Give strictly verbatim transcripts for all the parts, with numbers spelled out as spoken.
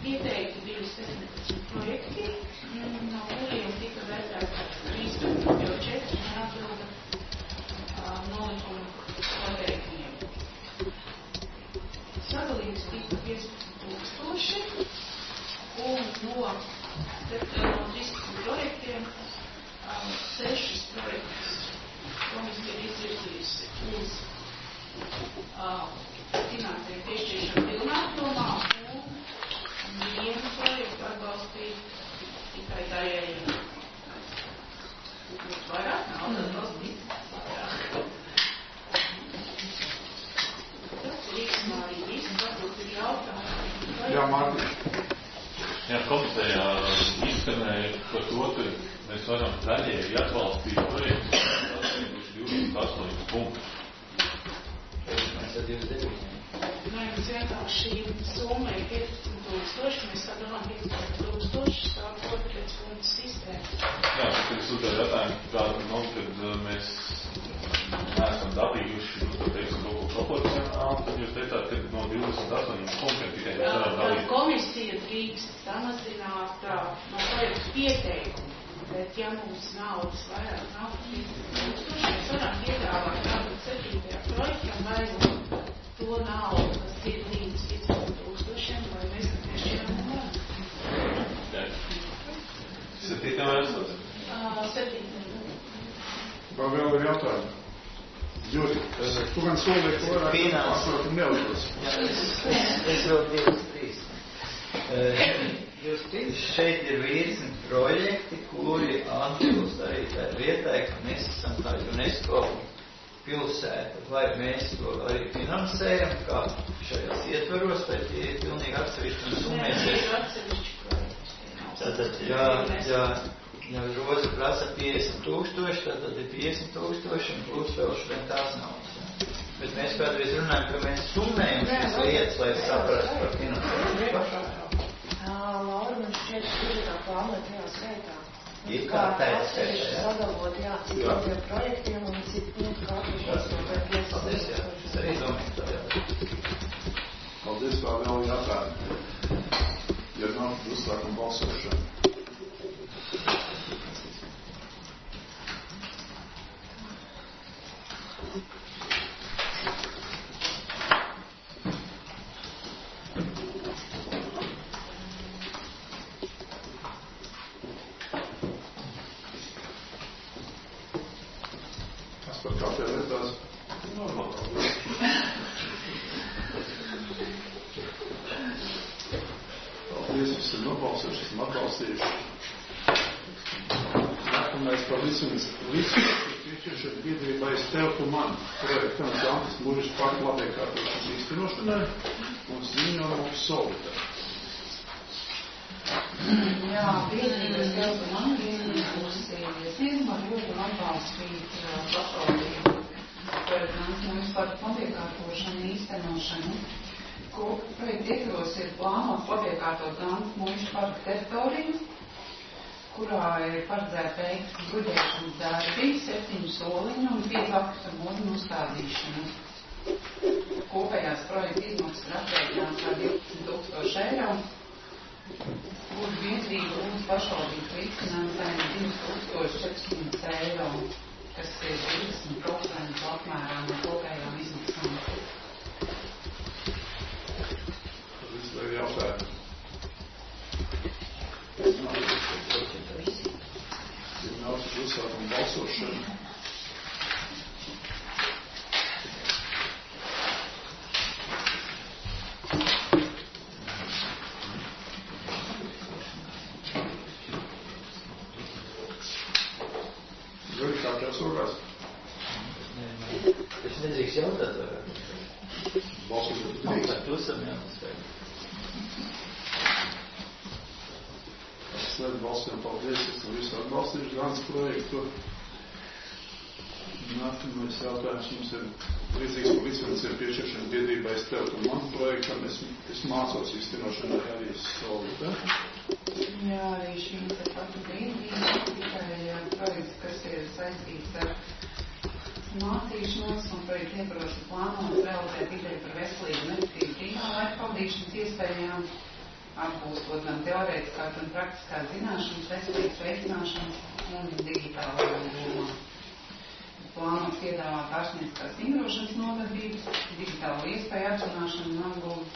ieteikti bija septiņpadsmit projekti, no kuriem tika vērtēti trīspadsmit, jo četri neatbilda nolikuma noteikumiem. Sadalījums tika piecpadsmit tūkstoši, un no trīspadsmit projektiem sešas projektus komisija ir izvirzījusi uz finansējumu piešķiršanu pilnā apjomā, un vienu projektu atbalstīja tikai daļēji. Vairāk nav atbalstīt vairāk. Tas ir īstenībā arī viss, varbūt ir jautājumi. Jā, Mārtiņ. Jā, komisijā izskanēja par to, ka mēs varam daļēji atbalstīt projektu divdesmit astoņi punktus. Mēs ar divdesmit deviņi. Nē, mums vienkārši summa ir piecpadsmit tūkstoši, mēs sadalām piecpadsmit tūkstoši, sākot pēc punktu sistēmas. Jā, tas ir sūtā jautājumu, kādu, nu, kad mēs neesam dabījuši, nu, tad teiksim, kaut ko proporcionāli, tad jūs teicāt, ka no divdesmit astoņiem punktiem tikai mēs varam dalīt. Komisija drīkst samazināt no projektu pieteikumu, bet ja mums naudas vairāk nav piecpadsmit tūkstoši, mēs varam piedāvāt tādu septītajā projektam vai to naudu, kas ir līdz piecpadsmit tūkstošiem, vai mēs piešķiram nevaram. Jā. Septītā vai esot? Septītā. Vai vēl ir jautājumi? Jūri, tu gan solēji, ko vairāk pārsvarot un neuzdos. Jā, es, es, es vēl divas, trīs. Jūs šeit ir virkni projekti, kuri atbilst arī tā vietai, ka mēs esam tā UNESCO pilsēta, vai mēs to arī finansējam, kā šajās ietvaros, vai tie ir pilnīgi atsevišķi un summēsies. Tātad, jā, jā, ja Roza prasa piecdesmit tūkstoši, tad ir piecdesmit tūkstoši un plus vēl šodien tās naudas. Bet mēs kādreiz runājam, ka mēs summējam šīs lietas, lai saprastu par finansējumu. Laura, man šķiet, ka ir tā plānot tajā skaitā. Ir kā tajā skaitā, jā. Sadalot, jā, cik tādiem projektiem un cik, nu, kā atvišos no vai piecdesmit. Paldies, jā. Es arī domāju, tā jā. Paldies, vēl vēl jautājumi. Ja nav, uzsākam balsošanu. Nākamais par līdzsvarības piešķiršanu biedrībai Tev tu man projektam Zantas Mūriša parka labiekārtošanas īstenošanai un ziņojumu Solita. Jā, biedrības Tev tu man biedrības iesniegumā ļoti atbalstīt pašvaldību par Zantas Mūriša parka labiekārtošanu īstenošanu. Ko projekta ietvaros ir plānots labiekārtot Zantas Mūriša parka teritoriju, kurā ir paredzēta veikt bruģēšanas darbi, septiņu soliņu un piecu aktu mūžu uzstādīšanu. Kopējās projekta izmaksas ir aprēķināts kā divdesmit tūkstoši eiro, kur biedrība lūdz pašvaldības līdzfinansējumu divi tūkstoši četrsimt eiro, kas ir divdesmit procenti apmērā no kopējām izmaksām. Tas ir jautājums. Nav uzsākam balsošanu. Gari, kā tev sūkās? Es nedrīkst jautāt vairāk. Balsošanu Nav drīkst. tā klusam jānoskaidro. Slēdz balsojam, paldies, esam visu atbalstījuši Gans projektu. Nākamais jautājums mums ir līdzīgs par līdzfinansējumu piešķiršanu biedrībai Tev tu man projektam. Es, es mācos īstenošanai arī Solita. Jā, arī šī te pati biedrība, tikai projekts, kas ir saistīts ar mācīšanos un projektu ietvaros plānots realizēt ideju par veselību un efektīvu tīmā laika pavadīšanas iespējām. apgūstot gan teorētiskās, gan praktiskās zināšanas, veselības veicināšanas un digitālajā jomā. Plānots piedāvāt ārstnieciskās vingrošanas nodarbības, digitālo iespēju atzināšanu un apgūvi.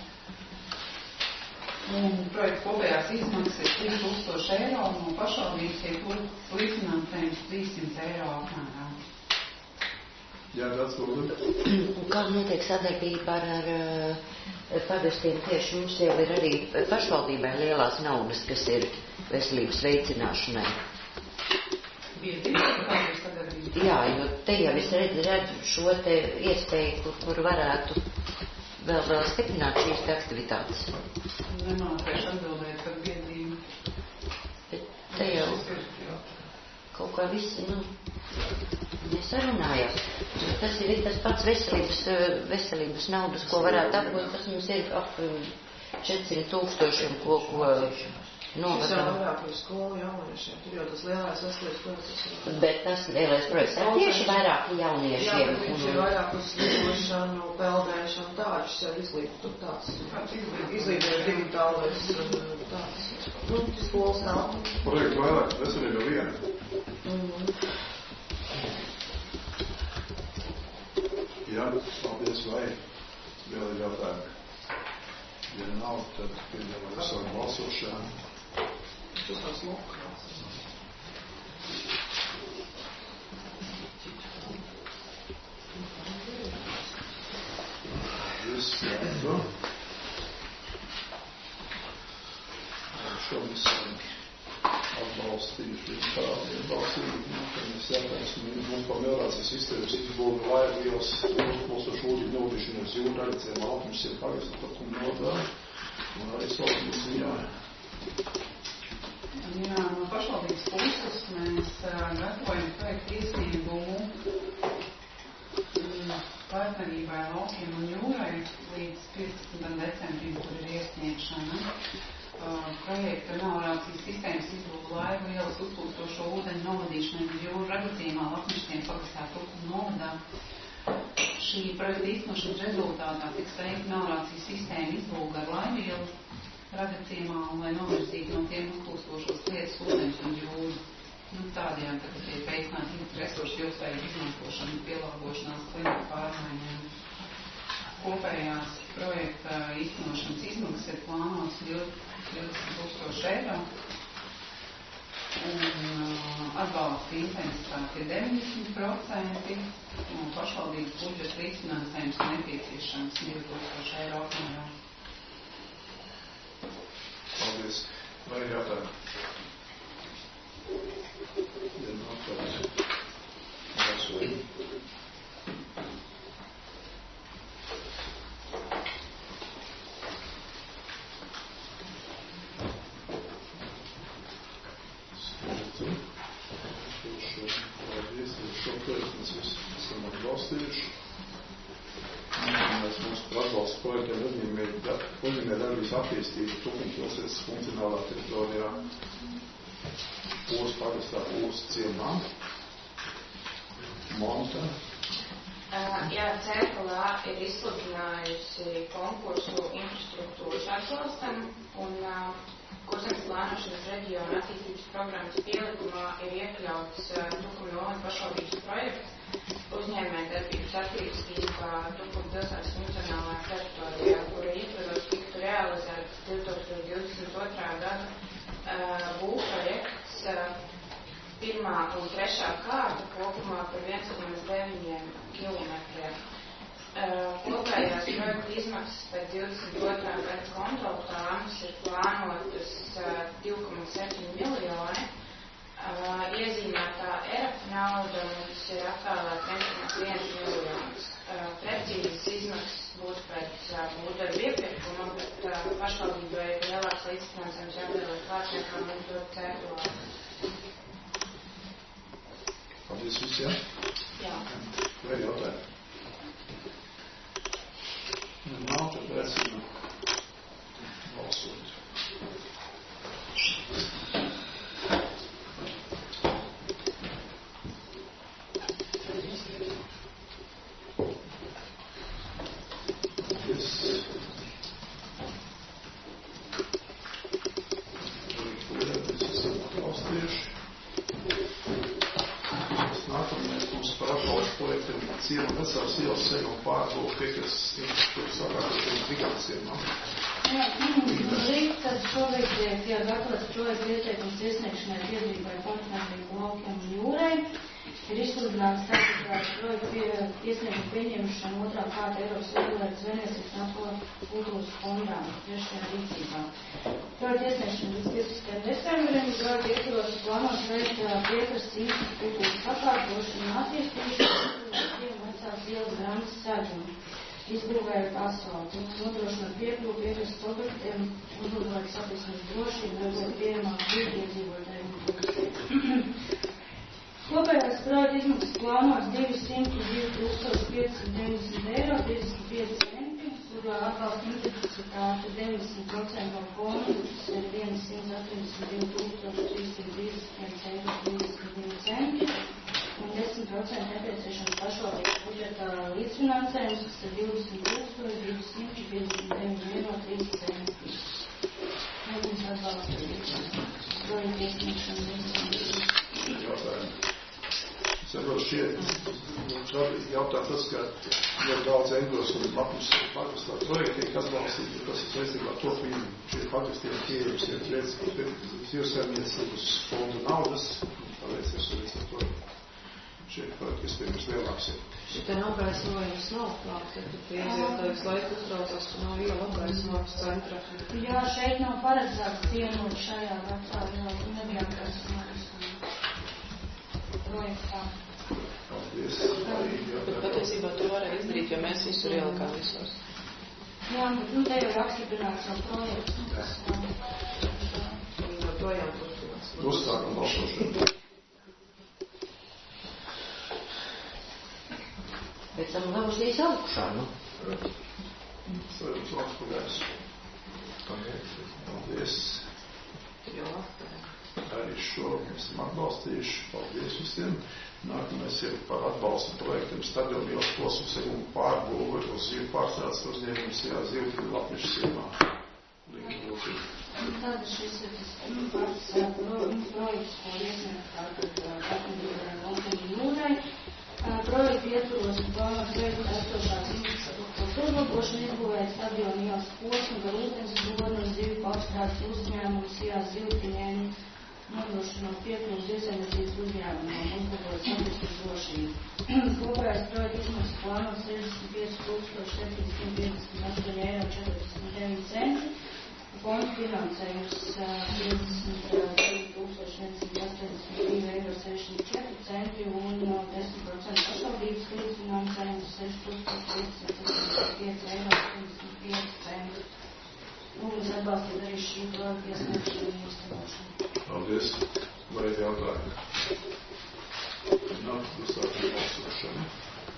Un projekta kopējās izmaksas ir trīs tūkstoši eiro, no pašvaldības tiek līdzfinansējums trīssimt eiro apmērā. Jā, tāds lūdzu. Kā notiek sadarbība ar, ar pagastiem? Tieši mums jau ir arī pašvaldībai lielās naudas, kas ir veselības veicināšanai. Jā, jo te jau es redzu, redzu šo te iespēju, kur, kur varētu vēl, vēl stiprināt šīs aktivitātes. Nemākēšu atbildēt par biedrību. Bet te jau kaut kā visi, nu, mēs sarunājām. Tas ir tas pats veselības, veselības naudas, ko varētu apgūt, tas mums ir ap četrsimt tūkstošiem, ko, ko novadām. Tas jau vairāk par skolu jauniešiem, tur jau tas lielais veselības projekts. Bet tas lielais projekts ir tieši vairāk jauniešiem. Jā, bet viņš ir vairāk uz slidošanu, peldēšanu, tādu, šis jau izglītot tāds. Izglītot digitālais tāds. Nu, skolas nav. Projektu vairāk, veselība viena. Mm-hmm. Jā, paldies, vai vēl ir jautājumi? Ja nav, tad piedāvāju savu balsošanu. Tas tās lokās. Viss jādu. Šomisam atbalstījuši tādiem balsīm, ka mēs jātaisam mums par melrācijas sistēmas izbūvi laivu ielas uzpilstošu ūdņu nodīšanos jūru radicējumā ātrums ir pagasta pat un nodā un arī savukārt ziņā. Jā, no pašvaldības puses mēs gatavojam projektu iesniegumu partnerībai laukiem un jūrai līdz piecpadsmitam decembrim, kur ir iesniegšana. Uh, projekta melorācijas sistēmas izbūve laivu ielas uzplūstošo ūdeņu novadīšanai uz jūru radicījumā Lapništiem pagastā Turkumu novadā. Šī projekta īstenošanas rezultātā tiks veikta melorācijas sistēma izbūve ar laivu ielu radicījumā un lai novirzītu no tiem uzplūstošos lietas ūdeņus un jūru. Nu, tādējādi, ka tiek veicināt resursu ilgspējīgu izmantošanu un pielāgošanās klimata pārmaiņām. Kopējās projekta īstenošanas izmaksas ir plānotas divdesmit tūkstoši eiro un uh, atbalsta intensitāte ir deviņdesmit procenti un pašvaldības budžeta līdzfinansējums nepieciešams divi tūkstoši eiro apmērā. Paldies. Vai ir jautājumi? Ja nav, tad balsojam. Mēs mūsu atbalsta projektiem uzņēmē darbības attīstību Tukuma-pilsētas funkcionālā teritorijā Pūles pagastā Pūles ciemā. Monta. Uh, jā, C F L A ir izsludinājusi konkursu infrastruktūras atbalstam un uh, Kurzemes plānošanas reģiona attīstības programmas pielikumā ir iekļauts uh, Tukuma novada pašvaldības projekts uzņēmēja darbības attīstība Tukuma pilsētas funkcionālā teritorijā, kura ietveros tiktu realizēts divi tūkstoši divdesmit otrā gada uh, būvprojekts uh, pirmā un trešā kārta kopumā par viens komats deviņi kilometriem. Uh, kopējās projekta izmaksas pēc divdesmit otrā gada kontrolplānas ir plānotas uh, divi komats septiņi miljoni. Uh, iezīmētā E R A F nauda mums ir atvēlēta viens komats viens miljonus. Uh, precīzas izmaksas būs pēc uh, būvdarbu iepirkuma, bet uh, pašvaldībai ir lielāks līdzfinansējums jāpieliek klāt nekā mums dod C F L A. Paldies visiem. Jā. Vai jautājumi? Nav, tad vēsim balsot. Yes. ciema vecās ielas ceļu pārbūvu, Piekras infrastruktūras sakārtojumu Vigānas ciemā. Jā, rīt, kad šobrīd tiek gatavots projekta ieteikums iesniegšanai biedrībai partnerību laukiem un jūrai, ir izsludināts tātad projekta pie, iesnieguma pieņemšana otrā kārta Eiropas regulētas zvejniecības un akvakultūras fondā trešajā rīcībā. Projekta iesniegšana līdz piecpadsmitajam decembrim, projekta ietvaros plānots veikt piekrastes infrastruktūras sakārtošanu un attīstīšanu un vecās ielas grandas sēdzumu. Izbūvējot asfaltu, nodrošinot piekļuvu piekrastes objektiem, uzlabojot satiksmes drošību, veidot pieejamāku vidi iedzīvotājiem. Kopējās projekta izmaksas plānots divi simti divi tūkstoši piecsimt deviņdesmit eiro, trīsdesmit pieci centi, kurā atbalsta intensitāte deviņdesmit procenti no fonda, tas ir simt astoņdesmit divi tūkstoši trīssimt trīsdesmit viens eiro, trīsdesmit divi centi. Un desmit procenti nepieciešams pašvaldības budžeta līdzfinansējums, kas ir divdesmit tūkstoši divsimt piecdesmit deviņi eiro trīs centi. Mums atbalsta projekta iesniegšanu līdzfinansējumu. Jautājumu. Saprot, šķiet, jautājums tas, ka jau daudz englos un lapus pakustā projekti, kas balstīt, kas ir saistībā ar to, ka viņi šie faktiski tiek pieejams, ir lietas, kas ir saimniecības fonda naudas, tāpēc es arī ar to. Šie projekti, kas pirms lielāks ir. Šitā nav gaismojums nav klāts, ja tu iedzīvotājs laiku uztraucās, ka nav iela apgaismojums centra. Jā, šeit nav paredzēts cienot šajā vecā, jo nebija apgaismojums projektā. Paldies. Bet patiesībā to varēja izdarīt, jo mēs visur ielikām visos. Jā, bet nu te jau ir apstiprināts jau projekts. Līdz ar to jau turpinās. Uzstākam balsošanu. Pēc tam lavuzīs augšā, nu? Svarams labs pagājums. Paldies. Arī šo esam atbalstījuši. Paldies visiem. Nākamais ir par atbalstu projektam stadionu ielas posmu segumu pārbūve uz zīvu pārstrādes uzņēmums jā Zivtiņu Latvišu ciemā. Linki lūdzu. Tātad šis ir tas pats projekts, ko iesniegt tātad partnerībai laukiem un jūrai. Projekta ietvaros un plānots veikt esošās infrastruktūras uzlabošanu, izbūvēt stadionu ielas posmu, gar ūdens bornu un zīvu pārstrādes uzņēmumus ijā Zivtiņiem, nodrošinot piekļuvu zivsaimniecības uzņēmumiem, uzlabojot satiksmes drošību. Kopējais projekta izmaksas plānots sešdesmit pieci tūkstoši septiņsimt piecdesmit astoņi eiro četrdesmit deviņi centi. Fonda finansējums trīsdesmit divi tūkstoši septiņsimt astoņdesmit divi eiro sešdesmit četri centi un desmit procenti pašvaldības līdzfinansējums seši tūkstoši piecsimt pieci eiro trīsdesmit pieci centi. Un mēs atbalstīt arī šī projekta iesniegšanu un īstenošanu. Paldies. Vai ir jautājumi? Nāk, uzstākam balsošanu.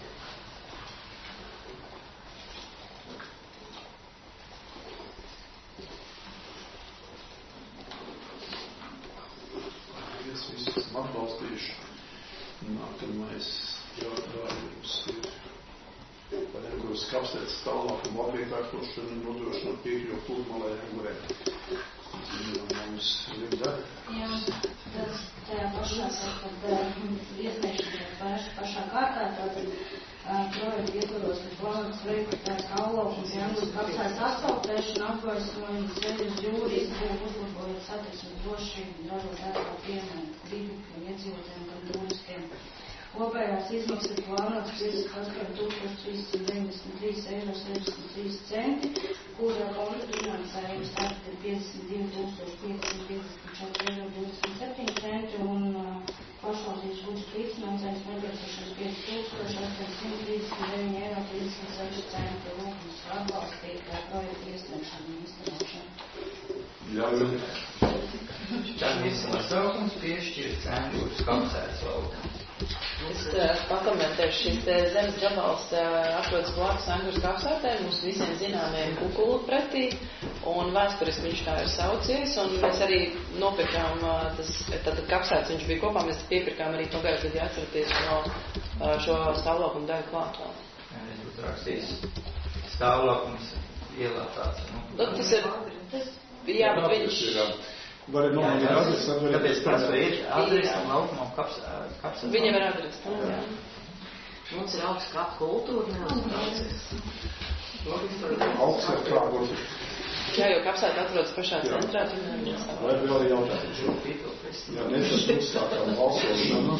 Visi esam atbalstījuši. Nākamais jautājums ir par Engures kapstētas tālākumu objektu atkošanu un nodrošināt piekļuvu pludmalē Engurē. Mums Linda. Jā, tas tajā pašā, kad iesniegšanai pašā kārtā, tātad projekta ietvaros ir plānots veikt tāds kaulaukums Engures kapstētas asfaltēšanu, apgaismojumu, ceļu uz jūru, izbūvu, uzlabojot satiksmes drošību, dažot atkal piemēru vidu iedzīvotājiem gan turiskiem. Kopējās izmaksas ir plānotas piecdesmit astoņi tūkstoši trīssimt deviņdesmit trīs eiro sešdesmit trīs centi, kurā fonda finansējums tātad ir piecdesmit divi tūkstoši piecsimt piecdesmit četri eiro divdesmit septiņi centi un uh, pašvaldības budžeta līdzfinansējums nepieciešams pieci tūkstoši astoņsimt trīsdesmit deviņi eiro trīsdesmit seši centi. Lūgums atbalstīt uh, projektu iesniegšanu un izstrādāšanu. Jā, jā. Tad viss nosaukums piešķirt Engures kapstētas laukam. Es uh, pakomentēšu šis te zemes gabals uh, atrodas blakus Engures kapsētē, mums visiem zināmiem kukulu pretī, un vēsturiski viņš tā ir saucies, un mēs arī nopirkām, uh, tas, tātad kapsēts viņš bija kopā, mēs piepirkām arī pagājušajā gadā atceraties no uh, šo stāvlaukumu daļu klātā. Jā, es būtu rakstījis stāvlaukums ielā tāds, nu. Nu, tas ir, tas, jā, bet viņš... Var arī nomainīt adresi, var arī... Tāpēc tas ir adresi un laukumam kapsētas. Viņam ir adresi, jā. Mums ir augsts kā kultūra, neuzbraucies. Augsts ir kā būtu. Jā, jo kapsēta atrodas pašā centrā, tad neviens savā. Vai vēl jautājumi šo? Jā, nešas uzsākām balsošanu.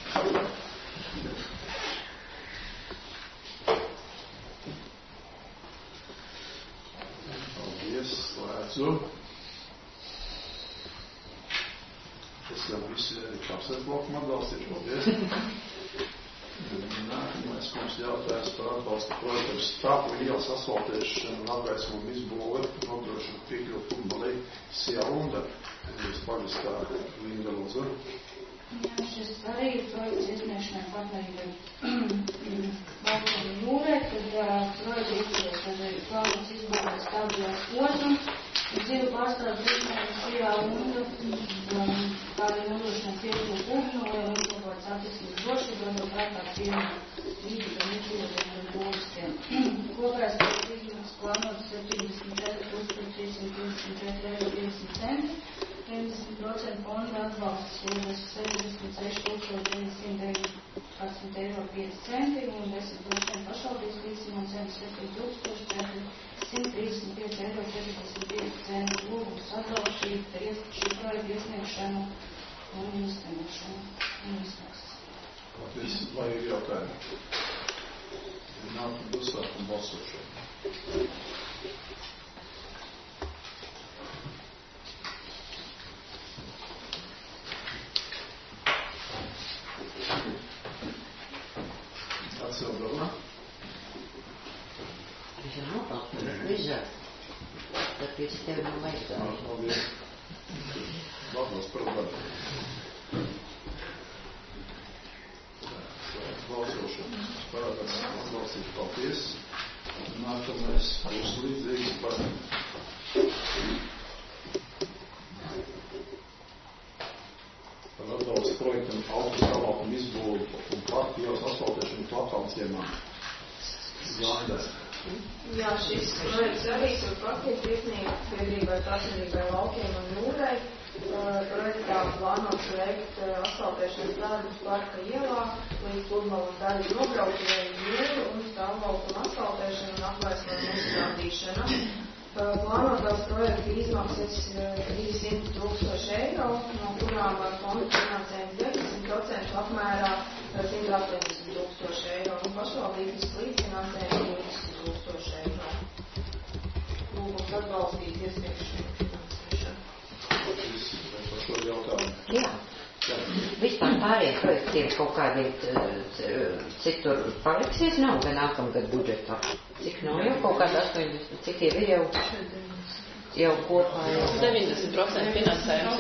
Paldies, slēdzu. Es jau visi kapsēt blokumu atbalstīšu, paldies. Nākamais mums jautājums par atbalstu projektu Stāpu ielas asfaltēšanu un apgaismojumu izbūvi, nodrošina piekļuvu futbolī Sijālunda. Jūs pagastā Linda Lūdzu. Jā, šis arī projekts iesniegšanai partnerībai Baltiju jūrē, kad projekta izpildes arī plānots izbūvēt stabilās posmu. Dzīvu pārstāvju priekšnieks Sijālunda, kā arī nodrošina piekļuvu ūdeni, lai uzlabotu satiksmes drošību, un prātāk piemēr vidi un izdzīvotiem turistiem. Kopējais projekta izmaksas plānots septiņdesmit četri tūkstoši trīsimt piecdesmit četri eiro piecdesmit centi. deviņdesmit procenti fonda atbalsts sešdesmit seši tūkstoši deviņsimt deviņpadsmit eiro pieci centi un desmit procenti pašvaldības līdzfinansējums septiņi tūkstoši simt trīsdesmit pieci eiro četrdesmit pieci centi. Lūgums atbalstīt šī projekta iesniegšanu un īstenošanu un izmaksas. Paldies, vai ir jautājumi? Nākamā uzsākuma balsošana. Atsildomā. Viņš ir nopalpinājis līdzāk. Tāpēc tev nav vajadzētu. Paldies. Labos problēma. Balsošana. Parādās atbalstīt. Paldies. Nākamais būs līdzīgs par par atbalstu projektam autos kalākumu izbūvi un parku ielas asfaltēšanu Platānciemā. Jāndē. Jā, šis projekts arī tur pakļūt iesniegt biedrībai partnerībai Laukiem un Jūrai. Projektā plānots veikt asfaltēšanas darbus parka ielā līdz pludmales daļu nobraukšanai jūru un stāvlaukuma asfaltēšanu un apgaismojumu uzstādīšanu. Plānotās projekta izmaksas trīsimt tūkstoši eiro, no kurām ar fondu finansējums deviņdesmit procenti apmērā simt astoņdesmit tūkstoši eiro un pašvaldības līdzfinansējums divdesmit tūkstoši eiro. Lūgums atbalstīt iesniegšanu finansēšanu. Par šo jautājumu. Jā. Vispār pārējie projekti ir kaut kādi, cik tur paliksies, nav gan nākamgad budžetā. Cik nav jau kaut kādi astoņdesmit, cik jau ir jau, jau kopā jau. deviņdesmit procenti finansējums.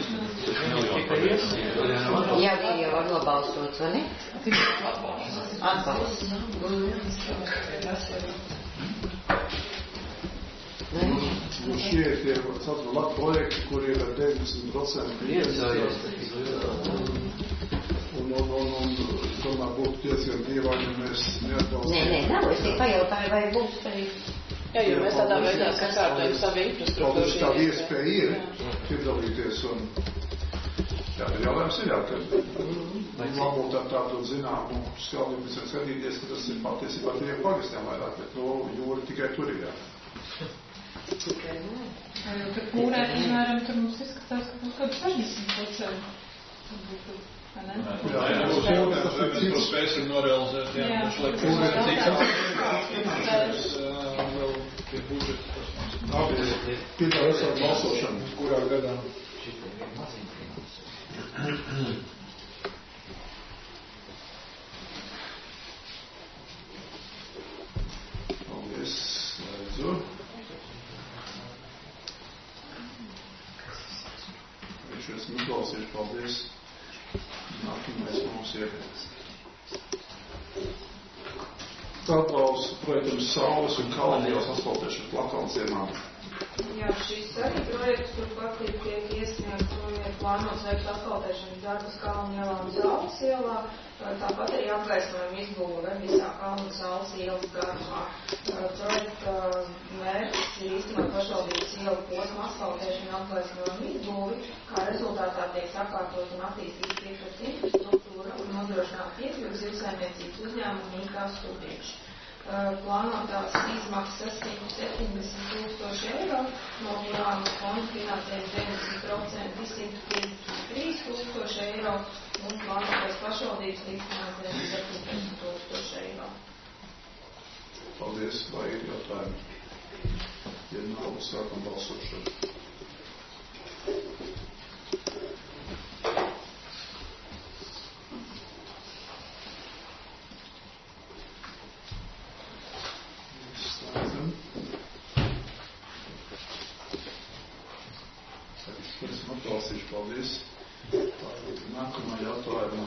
Jā, ir jau ar nobalstots, vai ne? Atbalsts. Jo šie ir tie labi projekti, kur ir ar deviņdesmit procenti iesājās. Un, un, un, un, tomēr būtu diezgan dīvaini, ja mēs neatbalstam. Nē, nē, nav, es tikai pajautāju, vai būs arī. Jā, jo mēs tādā veidā sakārtojam savu infrastruktūru. Paldies, tāda iespēja ir, piedalīties un, jā, tad jautājums ir, jā, ka varbūt ar tādu zināmu skaldību pēc skatīties, ka tas ir patiesībā tie pagastiem vairāk, bet no jūra tikai tur ir, jā. Tikai nē. Tad kūrē, piemēram, tur mums izskatās, ka kaut kāds sešdesmit procenti. Vai ne? Jā, jā, to spēsim norealizēt, jā, mums lai kūrē tiks atbalstīt, vēl pie budžeta. Labi, pirmā esam balsošana, kurā gadā? Paldies, slēdzu. Viņš esmu uzklausījuši, paldies. Nākamais mums ir atbalsts, protams, saules un kalendijos asfaltēšana Platānciemā. Jā, šis arī projekts turpat tiek iesniegts un ir plānots veikt asfaltēšanas darbus Kalnielā un Zāles ielā. Tāpat arī apgaismojuma izbūve visā Kalnu Zāles ielas garumā. Projekta mērķis ir īstenot pašvaldības ielu posmu asfaltēšanu apgaismojuma izbūvi, kā rezultātā tiek sakārtot un attīstīt priekšstats infrastruktūra un nodrošināt piekļuvi zivsaimniecības uzņēmumu I K subjektu. Plānotās izmaksas simt septiņdesmit tūkstoši eiro, no kurām fonda finansējums deviņdesmit procenti simt piecdesmit trīs tūkstoši eiro un plānotais pašvaldības līdzfinansējums septiņdesmit tūkstoši eiro. Paldies, vai ir jautājumi? Ja nav, sākam balsošanu. Paldies. Nākamā jautājuma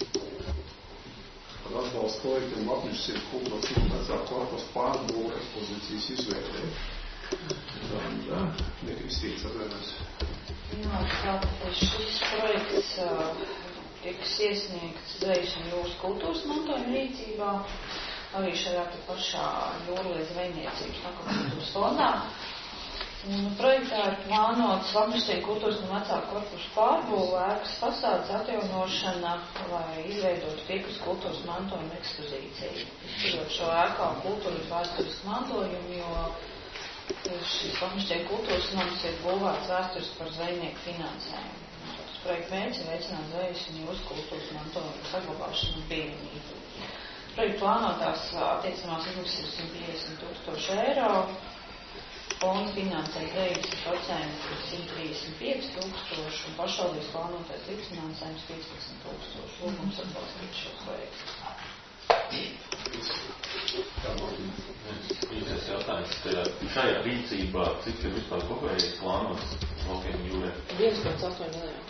par atbalstu projektiem Latvijas ir kultūra vecāku korpusu pārbūve ekspozīcijas izveidē. Tā, nekristīts atvērs. Jā, tātad šis projekts uh, tiks iesniegts Zvejas un jūras kultūras mantojuma rīcībā, arī šajā te pašā jūrlietu zvejniecības kultūras fondā. Un projektā ir plānots Lambersteina kultūras un vecāku korpusu pārbūve, ēkas fasādes atjaunošana, lai izveidotu piekrastes kultūras mantojuma ekspozīciju. Izskatot šo ēkā kultūras vēsturisku mantojumu, jo šis Lambersteina kultūras nams ir būvēts vēsturiski par zvejnieku finansējumu. Tas projekta mērķis ir veicināt Zvejas un jūras kultūras mantojuma saglabāšanu un pieejamību. Projekta plānotās attiecinās izmaksas ir simt piecdesmit tūkstoši eiro. Fonds finansē deviņdesmit procenti simt trīsdesmit pieci tūkstoši un pašvaldības plānotais līdzfinansējums piecpadsmit tūkstoši. Lūgums atbalstīt šo projektu. Īsais jautājums. Tajā, šajā rīcībā, cik ir vispār kopēji plānots laukiem jūrē? viens komats astoņi miljoni.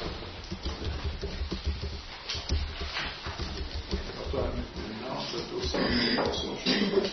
Jautājumi nav, tad uzsākam balsošanu.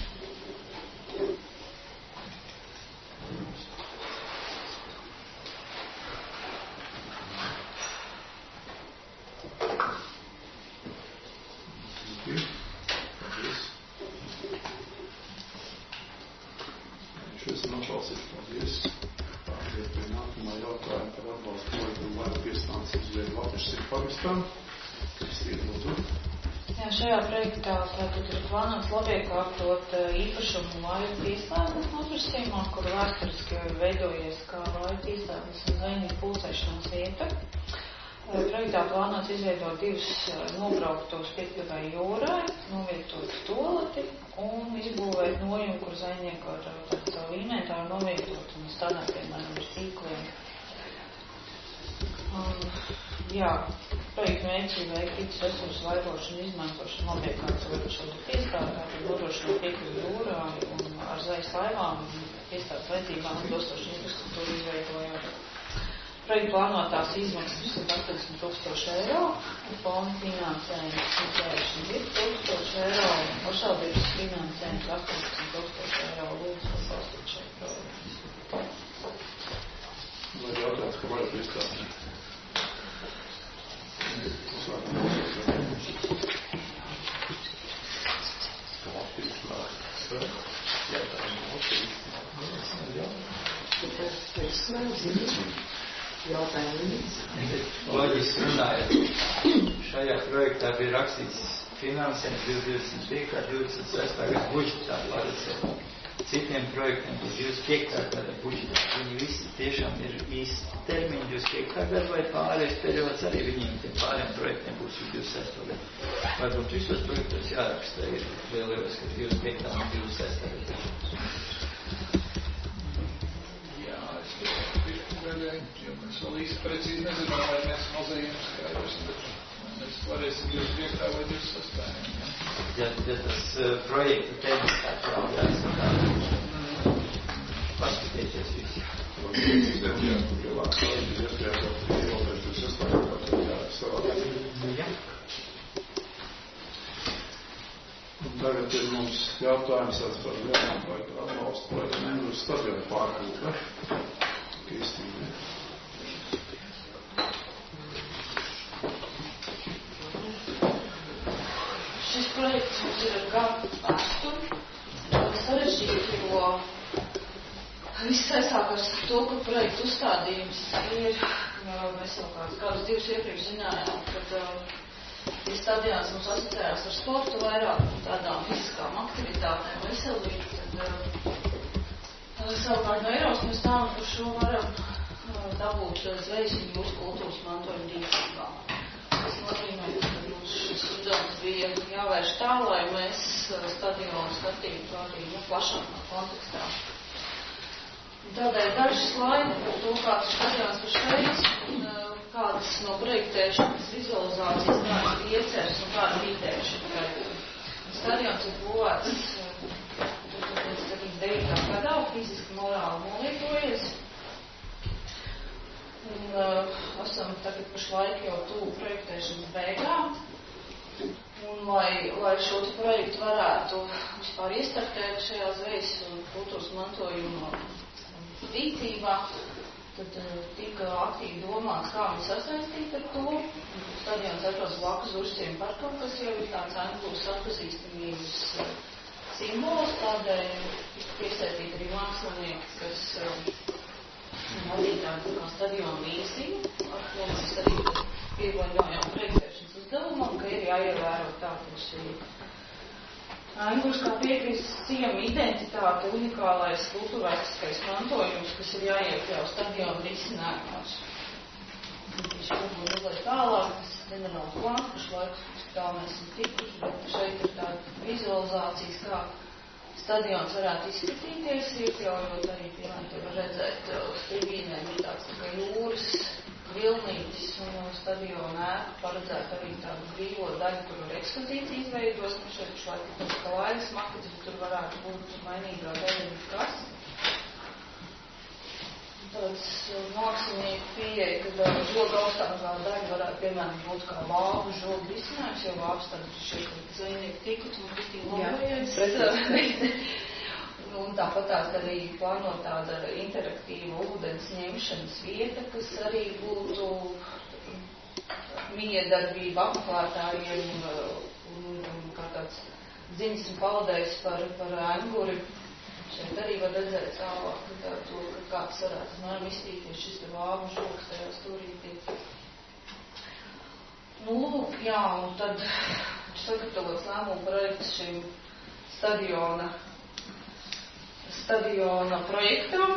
Jā, šajā projektā tātad ir plānots labiekārtot īpašumu laivu pieslēgnes noprasījumā, kur vēsturiski veidojies kā laivu pieslēgnes un zvejnieku pulcēšanās vieta. Projektā plānots izveidot divus nobrauktos piekļuvai jūrai, novietot stolati un izbūvēt nojumu, kur zvejnieki var tātad savu inventāru novietot un stādāt, piemēram, ar tīkliem. Um, jā, projekta mērķis ir veikt citas resursu vairošanu, izmantošanu, labiekārtot šo piestādi, tātad nodrošināt piekļuvi jūrā un ar zvejas laivām un piestādes vajadzībām atbilstošu infrastruktūru izveidojot. Projekta plānotās izmaksas ir simt astoņdesmit tūkstoši eiro, fonda finansējums simt deviņdesmit divi tūkstoši eiro un pašvaldības finansējums astoņdesmit tūkstoši eiro. Lūdzu, atbalstīt šeit projektu. Vai jautājums, ka varat izstāstīt? Loģiski runājot, šajā projektā bija rakstīts finansējums divdesmit piekā divdesmit sestā gada budžetā paredzēt. Citiem projektiem būs divdesmit piektā gada budžetā. Viņi visi tiešām ir īsti termiņi divdesmit piektā gada vai pārējais periods arī viņiem tiem pārējiem projektiem būs divdesmit sestā gada. Varbūt visos projektos jāraksta ir vēlējos, ka divdesmit piektā un divdesmit sestā gada. Jā, es domāju, gaļai, jo mēs vēl īsti precīzi nezinām, vai mēs mazajiem skaidrs, bet mēs varēsim divdesmit piektā vai divdesmit sestā. Ja, ja tas uh, projekta tēmas atļaujās, tad paskatieties visi. Un tagad ir mums jautājums par vienām projektu atbalstu projektu Endrus stadionu pārkūpe. Kristīne. Šis projekts mums ir ar gadu vēsturi. Sarežģīti, jo viss aizsākās ar to, ka projektu uzstādījums ir, mēs jau kāds kādus divus iepriekš zinājām, kad ja stadions mums asociējās ar sportu vairāk un tādām fiziskām aktivitātēm veselīgi, tad savukārt no Eiropas mēs tādu par šo varam dabūt zvejas un jūras kultūras mantojuma rīcībā. Tas nozīmē, ka mums šis uzdevums bija jāvērš tā, lai mēs stadionu skatītu arī nu, plašākā kontekstā. Tādēļ daži slaidi par to, kāds ir stadions par Šveici, kādas no projektēšanas vizualizācijas, kādas ir ieceres un kāda ir ideja. Stadions ir būvēts tūkstoš septiņdesmit devītā gadā, fiziski morāli nolietojies. Un uh, esam tagad pašlaik jau tuvu projektēšanas beigām. Un lai, lai šo projektu varētu vispār iestartēt šajā zvejas un kultūras mantojuma rīcībā, tad uh, tika aktīvi domāts, kā viņi sasaistīt ar to. Stadions atrodas blakus Ursiem parkam, kas jau ir tāds Angļus atpazīstamības uh, simbols, tādēļ tika piesaistīti arī mākslinieki, kas uh, vadīja tādu kā stadionu vīziju, ar ko mēs arī pievaļojām projektēšanas uzdevumam, ka ir jāievēro tādu šī Angļus kā piekrist ciema identitāte, unikālais kultūraistiskais mantojums, kas ir jāiekļauj stadionu risinājumos. Viņš varbūt mazliet tālāk, tas ir ģenerāls plāns, pašlaik tā mēs esam tikuši, bet šeit ir tāda vizualizācijas, kā stadions varētu izskatīties, iekļaujot arī, piemēram, te var redzēt, tribīnēm ir tāds tā kā jūras vilnītis un stadiona ēku paredzēt arī tādu brīvo daļu, kur var ekspozīciju izveidos. Nu, šeit pašlaik ir tāds kā laidas makets, bet tur varētu būt mainīgā daļa kas. Tāds mākslinieku pieeja, kad žoga augstākā daļa varētu, piemēram, būt kā vāvu žoga risinājums, jo vāvs tad šeit ir zvejnieku tikut un Kristīna Lobojies. Un tāpat tās arī plānot tāda interaktīva ūdens ņemšanas vieta, kas arī būtu miedarbība apmeklētājiem un, un, un kā tāds ziņas un pavadējs par, par Anguri. Šeit arī var redzēt tālāk, ka to, ka kāds varētu mēram iztīties šis te vāvu žoks tajā stūrītī. Nu, lūk, jā, un tad sagatavots lēmumu projekts šim stadiona stadiona projektam.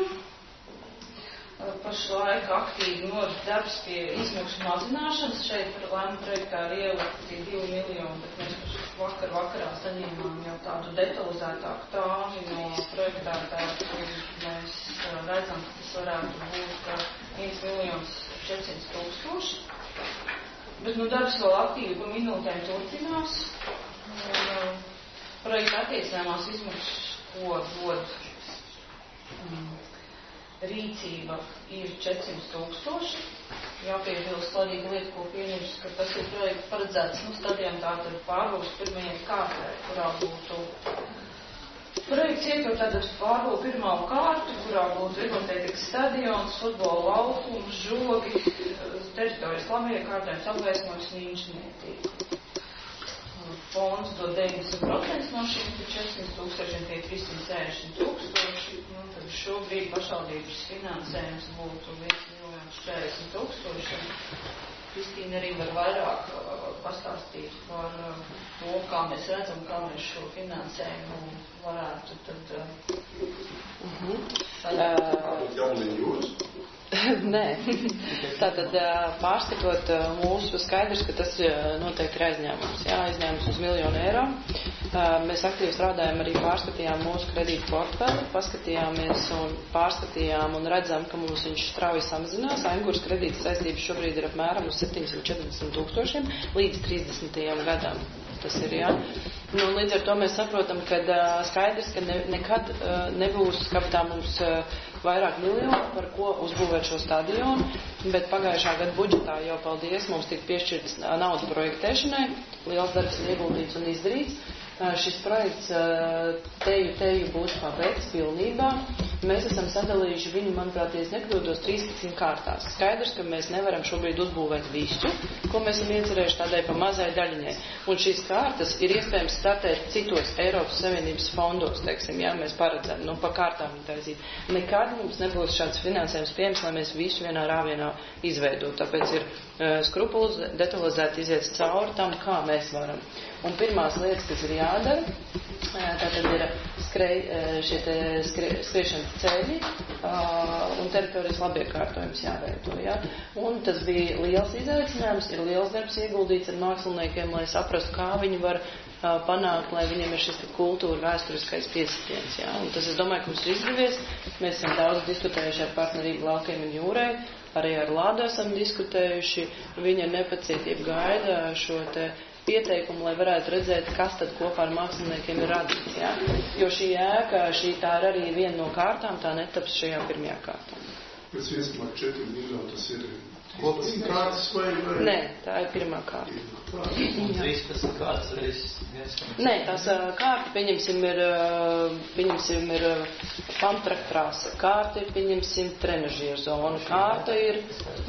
Pašlaik aktīvi norit darbs pie izmaksu mazināšanas. Šeit par lēmumu projektā ir ielikti divi miljoni, bet mēs vakar vakarā saņēmām jau tādu detalizētāku tāmi no projektētāja, kur mēs redzam, ka tas varētu būt viens miljons četrsimt tūkstoši. Bet nu darbs vēl aktīvi pa minūtēm turpinās. Un, projekta attiecinājumās izmaksas, ko dod um, rīcība, ir četrsimt tūkstoši. Jāpiebilst svarīga lieta, ko pieņems, ka tas ir projekts paredzēts nu, stadiem tātad pārbūves pirmajai kārtai, kurā būtu projekts iekļaut tātad pārbūvu pirmā kārtu, kurā būtu vieglatlētikas stadions, futbola laukums, žogi, teritorijas labajai kārtēm, apgaismojums un inženiertība. Fonds dod deviņdesmit procenti no šiem četrsimt tūkstošiem pie trīssimt sešdesmit tūkstoši. Nu, tad šobrīd pašvaldības finansējums būtu viens miljons četrdesmit tūkstoši. Kristīna arī var vairāk uh, pastāstīt par uh, to, kā mēs redzam, kā mēs šo finansējumu varētu tad uh, uh, uh, Nē, tātad pārskatot mūsu skaidrs, ka tas noteikti ir aizņēmums, jā, aizņēmums uz miljonu eiro. Mēs aktīvi strādājam, arī pārskatījām mūsu kredītu portfeli, paskatījāmies un pārskatījām un redzam, ka mums viņš strauji samazinās. Angurs kredītas saistības šobrīd ir apmēram uz septiņsimt četrdesmit tūkstošiem līdz trīsdesmitajam gadam. Tas ir, jā. Nu, līdz ar to mēs saprotam, ka uh, skaidrs, ka ne, nekad uh, nebūs kabatā mums uh, vairāk miljonu, par ko uzbūvēt šo stadionu, bet pagājušā gada budžetā jau, paldies, mums tika piešķirtas nauda projektēšanai, liels darbs ir ieguldīts un izdarīts. šis projekts teju teju būs pabeigts pilnībā. Mēs esam sadalījuši viņu, manuprāt, ja es nekļūdos, trīspadsmit kārtās. Skaidrs, ka mēs nevaram šobrīd uzbūvēt visu, ko mēs esam iecerējuši tādai pa mazai daļiņai. Un šīs kārtas ir iespējams startēt citos Eiropas Savienības fondos, teiksim, ja mēs paredzam, nu, pa kārtām taisīt. Nekad mums nebūs šāds finansējums pieejams, lai mēs visu vienā rāvienā izveidot. Tāpēc ir uh, skrupulus detalizēti iziet cauri tam, kā mēs varam. Un pirmās lietas, kas ir jādara, tātad ir skrej, šie te skrie, skriešanas ceļi uh, un teritorijas labiekārtojums jāveido. Ja? Un tas bija liels izaicinājums, ir liels darbs ieguldīts ar māksliniekiem, lai saprastu, kā viņi var uh, panākt, lai viņiem ir šis kultūra vēsturiskais piesitiens. Ja? Un tas, es domāju, ka mums ir izdevies. Mēs esam daudz diskutējuši ar partnerību Laukiem un Jūrai, arī ar Lādu esam diskutējuši. Viņa nepacietība gaida šo te pieteikumu, lai varētu redzēt, kas tad kopā ar māksliniekiem ir radīts. Ja? Jo šī ēka, šī tā ir arī viena no kārtām, tā netaps šajā pirmajā kārtā. Pēc viens komats četri miljoni tas ir kopās kārtas vai? vai? Nē, tā ir pirmā kārta. trīspadsmit kārtas reiz. Nē, tās kārta, pieņemsim, ir, pieņemsim, ir pamtraktrāsa. Kārta ir, pieņemsim, trenažieru zona. Kārta ir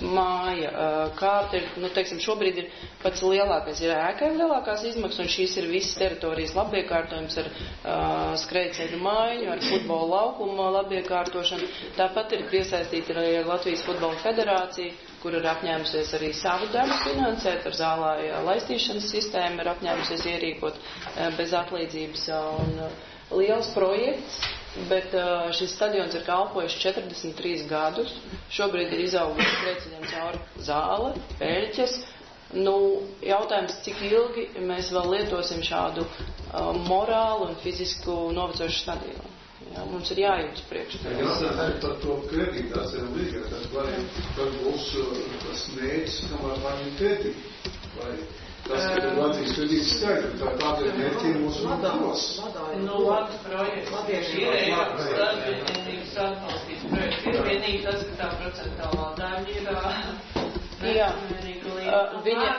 māja. Kārta ir, nu, teiksim, šobrīd ir pats lielākais, ir ēkai lielākās izmaksas, un šīs ir visas teritorijas labiekārtojums ar uh, skrejceļu mājiņu, ar futbola laukumu labiekārtošanu. Tāpat ir piesaistīta arī ar Latvijas futbola federāciju, kur ir apņēmusies arī savu darbu finansēt, ar zālā laistīšanas sistēmu ir apņēmusies ierīkot uh, bez atlīdzības. Un, uh, liels projekts, bet uh, šis stadions ir kalpojis četrdesmit trīs gadus. Šobrīd ir izaugusi skrejceļiem cauri zāle, peļķes. Nu, jautājums, cik ilgi mēs vēl lietosim šādu uh, morālu un fizisku novecojušu stadionu. Jā, mums ir jājūt priekš. Jā, arī par to kredītās ir līga, tad vai tad būs tas mērķis, kamēr viņi kredīt, vai tas, ka ir vajadzīgs kredītas skaidri, tā tādiem mērķiem mūs vadās. Nu, labi projekts, labi ir Eiropas darbiniecības atbalstības projekts. Ir vienīgi tas, ka tā procentālā daļa ir Jā, uh, viņa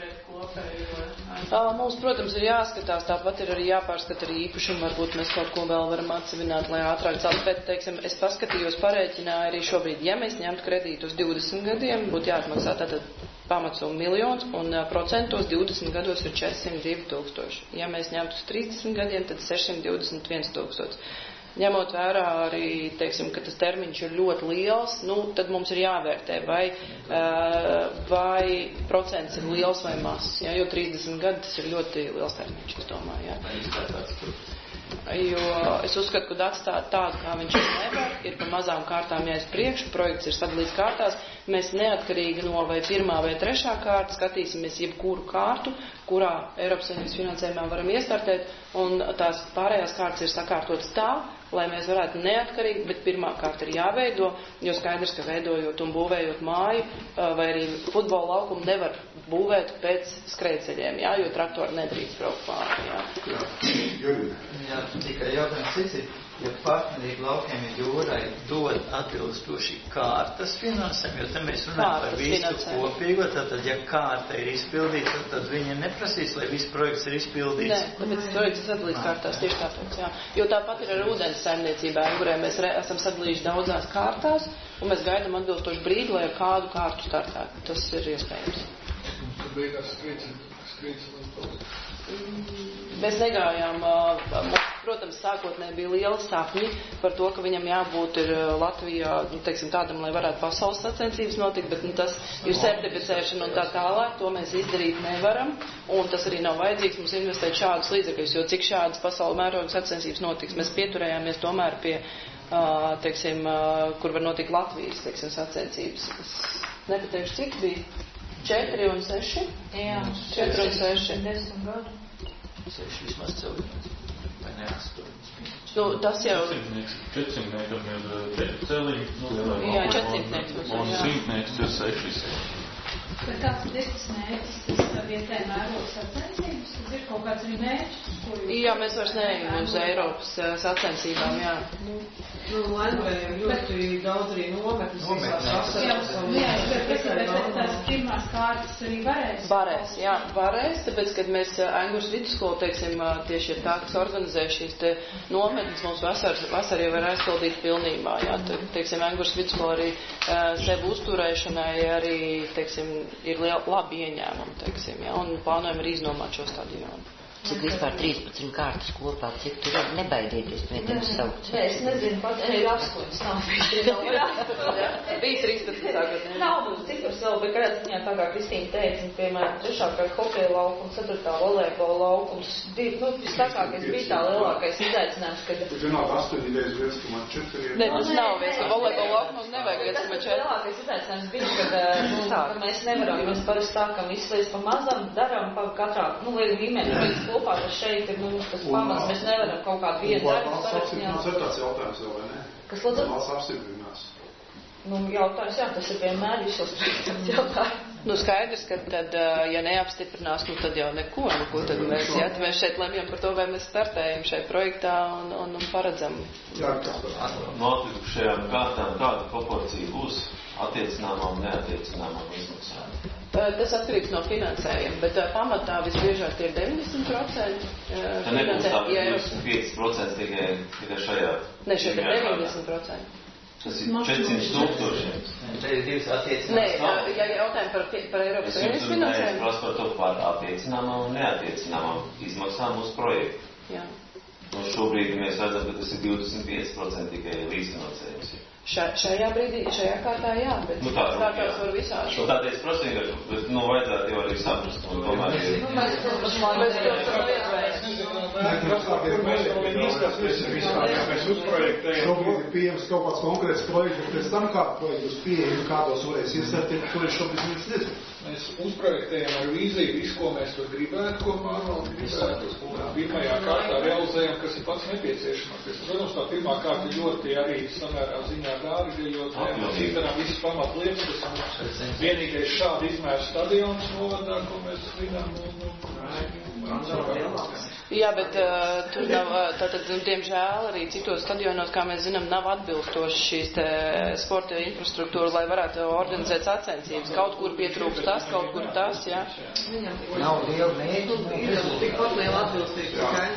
uh, mums, protams, ir jāskatās, tāpat ir arī jāpārskata arī īpašumu, varbūt mēs kaut ko vēl varam atsevināt, lai ātrāk celt, bet, teiksim, es paskatījos, parēķināju arī šobrīd, ja mēs ņemtu kredītu uz divdesmit gadiem, būtu jāatmaksā tātad pamatsumma miljons, un uh, procentos divdesmit gados ir četrsimt divi tūkstoši. Ja mēs ņemtu uz trīsdesmit gadiem, tad sešsimt divdesmit viens tūkstots. Ņemot vērā arī, teiksim, ka tas termiņš ir ļoti liels, nu, tad mums ir jāvērtē, vai, vai procents ir liels vai mazs, ja, jo trīsdesmit gadi tas ir ļoti liels termiņš, es domāju, ja. Jo es uzskatu, ka atstāt tādu, kā viņš ir nevar, ir pa mazām kārtām jāies priekšu, projekts ir sadalīts kārtās, mēs neatkarīgi no vai pirmā vai trešā kārta skatīsimies jebkuru kārtu, kurā Eiropas Savienības finansējumā varam iestartēt, un tās pārējās kārtas ir sakārtotas tā, lai mēs varētu neatkarīgi, bet pirmā kārta ir jāveido, jo skaidrs, ka veidojot un būvējot māju, vai arī futbola laukumu nevar būvēt pēc skrejceļiem, jā, jo traktori nedrīkst braukt pāri, jā. Jā, jā, tikai jautājums cits ir, ja partnerība Laukiem un Jūrai dod atbilstoši kārtas finansējumu, jo te mēs runājam par visu kopīgo, tad, ja kārta ir izpildīta, tad viņa neprasīs, lai viss projekts ir izpildīts. Nē, tāpēc projekts ir sadalīts kārtās, tieši tāpēc, jā. Jo tāpat ir ar ūdens saimniecībā, kurē mēs re, esam sadalījuši daudzās kārtās, un mēs gaidām atbilstoši brīdi, lai ar kādu kārtu startētu. Tas ir iespējams. Tad beigās skrīts un paldies. Mēs negājām, protams, sākotnē bija liela sapņi par to, ka viņam jābūt ir Latvijā, nu, teiksim, tādam, lai varētu pasaules sacensības notikt, bet nu, tas ir certificēšana un tā tālāk, to mēs izdarīt nevaram, un tas arī nav vajadzīgs mums investēt šādus līdzekļus, jo cik šādas pasaules mēroga sacensības notiks. Mēs pieturējāmies tomēr pie, teiksim, kur var notikt Latvijas, teiksim, sacensības. Es nepateikšu, cik bija. Četri un seši? Jā. Četri un seši. Desmit gadu. Seši vismaz cilvēks. Vai ne astoņas? Nu, tas jau... Četrsimtniekam ir četri celiņi. Nu, jā, četrsimtnieks. Un simtnieks ir seši. Bet kāds ir tas mērķis, tas vietēji mēroga sacensības? Tas ir kaut kāds arī mērķis? Jā, mēs vairs neejam uz Eiropas sacensībām, jā. Nu, Laimējiem ļoti daudz arī nometnes visās vasaras. Jā, bet tās pirmās kārtas arī varēs. Varēs, jā, varēs, tāpēc, kad mēs Aingurs vidusskolu, teiksim, tieši ir tā, kas organizē šīs te nometnes, mums vasar, vasar jau var aizpildīt pilnībā, jā, te, teiksim, Aingurs vidusskola arī sevi uzturēšanai arī, teiksim, ir liel, labi ieņēmumi, teiksim, jā, un plānojam arī iznomāt šo stadionu. Cik vispār trīspadsmit kārtas kopā, cik tur ir, nebaidieties vienam saukt. Nē, es nezinu, pat arī ir astoņas, nav bijuši nav vairāk. Bija trīspadsmit sākot, ne? Nav mums cipars vēl, bet kādā ziņā tā kā Kristīna teica, piemēram, trešākā hokeja laukums, ceturtā volejbola laukums, div, nu, vistākākais bija tā lielākais izaicinājums, kad... Tu zināt, astoņi reiz viens komā četri. Nē, tas nav viens, ka volejbola laukumam nevajag viens komā četri. Lielākais izaicinājums bija, kad, nu, ka mēs nevaram, mēs parasti sākam izslēdz pa mazam, daram pa katrā, nu, līmeni, kopā, ka šeit ir, nu, tas pamats, mēs nevaram kaut kādu vienu darbu sarakstņāt. Tas ir tāds jautājums vēl, vai ne? Kas lūdzu? Valsts apstiprinās. Nu, jautājums, jā, tas ir vienmēr visos projektos jautājums. Nu, skaidrs, ka tad, ja neapstiprinās, nu, tad jau neko, nu, ko tad mēs, jā, mēs šeit lemjam par to, vai mēs startējam šeit projektā un, un, un paredzam. Jā, kas par notikušajām kārtām, kāda proporcija būs attiecināmām un neattiecināmām izmaksām? Tas atkarīgs no finansējuma, bet pamatā visbiežāk tie ir deviņdesmit procenti. Tā nebūs tā divdesmit pieci procenti tikai, tikai šajā. Ne, šeit ir deviņdesmit procenti. Tas ir četrsimt tūkstoši. Tā ir divas attiecināmas. Nē, ja jautājam par, par Eiropas Savienības finansējumu. Es prasu par to par attiecināmām un neattiecināmām izmaksām uz projektu. Jā. Un šobrīd mēs redzam, ka tas ir divdesmit pieci procenti tikai līdzfinansējums. Ša, šajā brīdī, šajā kārtā jā, bet nu, tā, kārtās var visādi. Nu, tādēļ es prasu vienkārši, bet, nu, vajadzētu jau arī saprast, un tomēr ir... Nu, mēs Mēs uzprojektējam. Šobrīd ir pieejams kaut kāds konkrēts projekts, bet pēc tam kādu projektu uz pieejam, kādos varēs iesaistīt, kur es šobrīd mēs nezinu. Mēs uzprojektējam ar vīziju visu, ko mēs tur gribētu, ko pārvaldi gribētu. Pirmajā kārtā realizējam, kas ir pats nepieciešamākais. Protams, tā pirmā kārta ļoti arī samērā ziņā dārga, jo mēs izdarām visas pamatlietas, kas mums vienīgais šāda izmēra stadions novadā, ko mēs svinām un, un Jā, bet uh, tur nav, tātad, diemžēl, arī citos stadionos, kā mēs zinām, nav atbilstoši šīs te sporta infrastruktūra, lai varētu organizēt sacensības. Kaut kur pietrūks tas, kaut kur tas, jā. Nav liela mēģi. Tikpat liela atbilstība, kā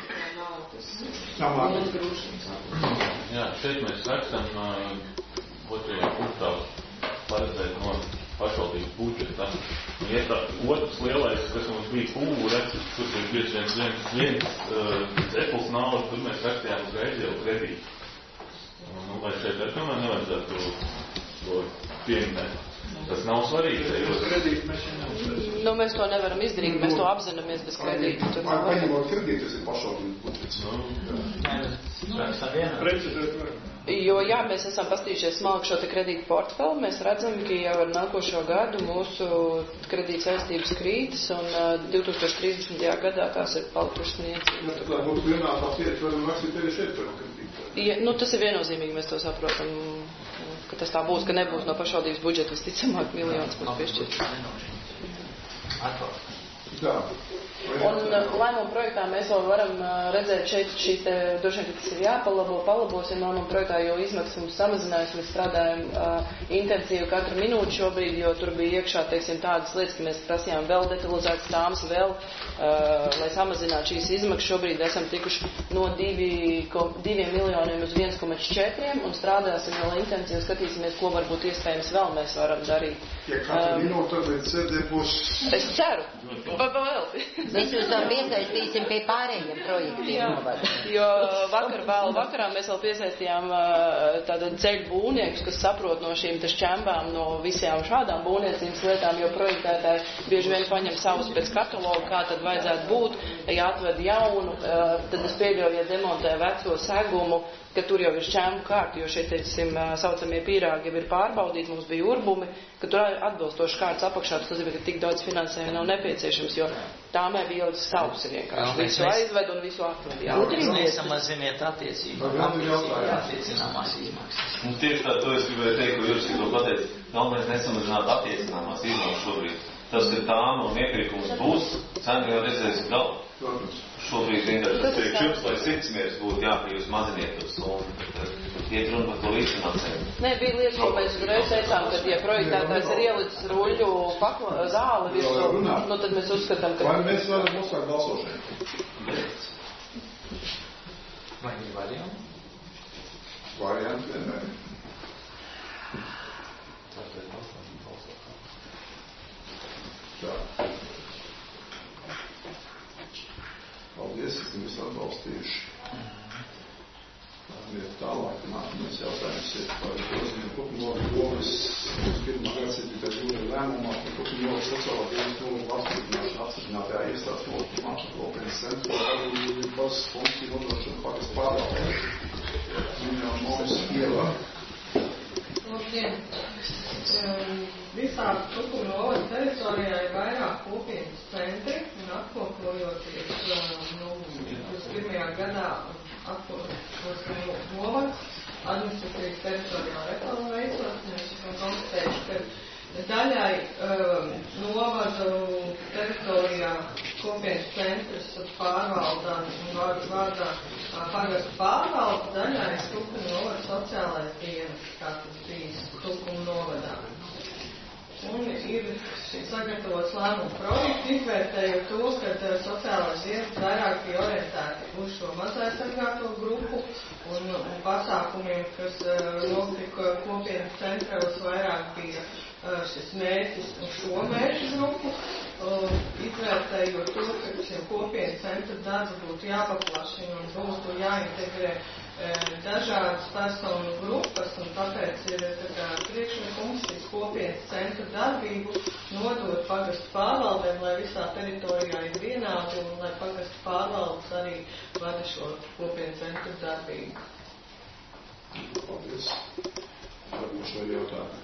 Engras. Jā, šeit mēs rakstam uh, otrajā punktā paredzēt no pašvaldības budžeta. Un, ja tā otrs lielais, kas mums bija kūre, kur ir bieži viens viens viens uh, epls nauda, tur mēs rakstījām uzreiz jau kredītu. Nu, lai šeit ar tomēr nevajadzētu to pieminēt. Tas nav svarīgi. Jūs kredītu mēs jau neuzsvēsim. Nu, mēs to nevaram izdarīt, mēs to apzināmies bez kredītu. Paņemot kredītu, tas ir pašvaldības budžets. Precizēt varam. Jo, jā, mēs esam pastījušies smalki šo te kredītu portfeli, mēs redzam, ka jau ar nākošo gadu mūsu kredīta saistības krītas un uh, divtūkstoš trīsdesmitajā gadā tās ir palikušas niecības. Lai būtu vienā tā pieredze, varam rakstīt arī šeit par kredītu. Ja, nu, tas ir viennozīmīgi, mēs to saprotam, ka tas tā būs, ka nebūs no pašvaldības budžeta visticamāk miljons, kas piešķirt. Jā. Un lēmumu projektā mēs vēl varam redzēt šeit šīs te, droši vien, ka tas ir jāpalabo, palabosim lēmumu projektā, jo izmaksas mums samazinājums, mēs strādājam uh, intensīvi katru minūti šobrīd, jo tur bija iekšā, teiksim, tādas lietas, ka mēs prasījām vēl detalizētas tāmas, vēl, uh, lai samazinātu šīs izmaksas. Šobrīd esam tikuši no diviem miljoniem uz viens komats četri un strādāsim vēl intensīvi, skatīsimies, ko varbūt iespējams vēl mēs varam darīt. Ja katru um, minūtu tad līdz sēdē būs... Es ceru. Pa, pa vēl. Mēs jūs tam piesaistīsim pie pārējiem projektiem. Jo vakar vēl vakarā mēs vēl piesaistījām tāda ceļu būvniekus, kas saprot no šīm te šķembām, no visām šādām būvniecības lietām, jo projektētāji bieži vien paņem savus pēc katalogu, kā tad vajadzētu būt, ja atved jaunu, tad es pieļauju, ja demontē veco segumu, ka tur jau ir šķēmu kārti, jo šeit, teicim, saucamie pīrāgi jau ir pārbaudīti, mums bija urbumi, ka tur atbilstoši kārtas apakšā, tas nozīmē, ka tik daudz finansējuma nav nepieciešams, jo tāmē bija jau savs ir vienkārši. Visu aizved un visu atved. Lūdzu, nesamaziniet attiecību. Attiecināmās izmaksas. Un tieši tā, to es gribēju teikt, ko jūs tikko pateicu. Galvenais nesamazināt attiecināmās izmaksas šobrīd. tas ir tām un iepirkums būs, cena jau redzēsim galvu. Šobrīd vienkārši tas priekš jums, lai sirdsmieres būtu, jā, ka jūs maziniet to summu. Iet runa par to līdzfinansējumu. Nē, bija lietas, ko mēs reiz teicām, ka, ja projektētājs ir ielicis ruļu pakla, zāli virsū, nu tad mēs uzskatām, ka... Vai mēs varam uzsākt balsošanu? Vai ir varianti? Varianti vienmēr. Tā. Paldies, ka jūs atbalstījuši. Liet tālāk, nākamais jautājums ir par grozījumu Kupņogu domas pirmā gadsimta jūra lēmumā par Kupņogu sociālā dienas novaļu apstiprināšanu apstiprinātajā iestādes novaļu mākslas kopienas centrā atbildības funkciju nodrošina pakas pārvaldē. Viņa mums iela. Labdien! Visā Kupņu novaļu teritorijā ir vairāk kopienas centri un atkokojoties nu, pirmajā gadā atkokojoties novaļu administratīvas teritorijā reformu veicot, mēs esam konstatējuši, ka daļai um, novadu teritorijā kopienas centrs pārvalda un vada pagastu pārvalda, daļai Kupņu novada sociālais dienas, kā tas bijis Kupņu novadā. Un ir sagatavots lēmumu projekts, izvērtējot to, ka sociālais dienas vairāk bija orientēti uz šo mazaizsargāto grupu un, un pasākumiem, kas notika kopienas centros, vairāk bija šis mērķis un šo mērķu grupu, izvērtējot to, ka šiem kopienas centra darbs būtu jāpaplašina un būtu jāintegrē dažādas personu grupas, un tāpēc ir tā kā priekšlikums šīs kopienas centra darbību nodot pagastu pārvaldēm, lai visā teritorijā ir vienādi un lai pagastu pārvaldes arī vada šo kopienas centra darbību. Paldies. Varbūt šo jautājumu.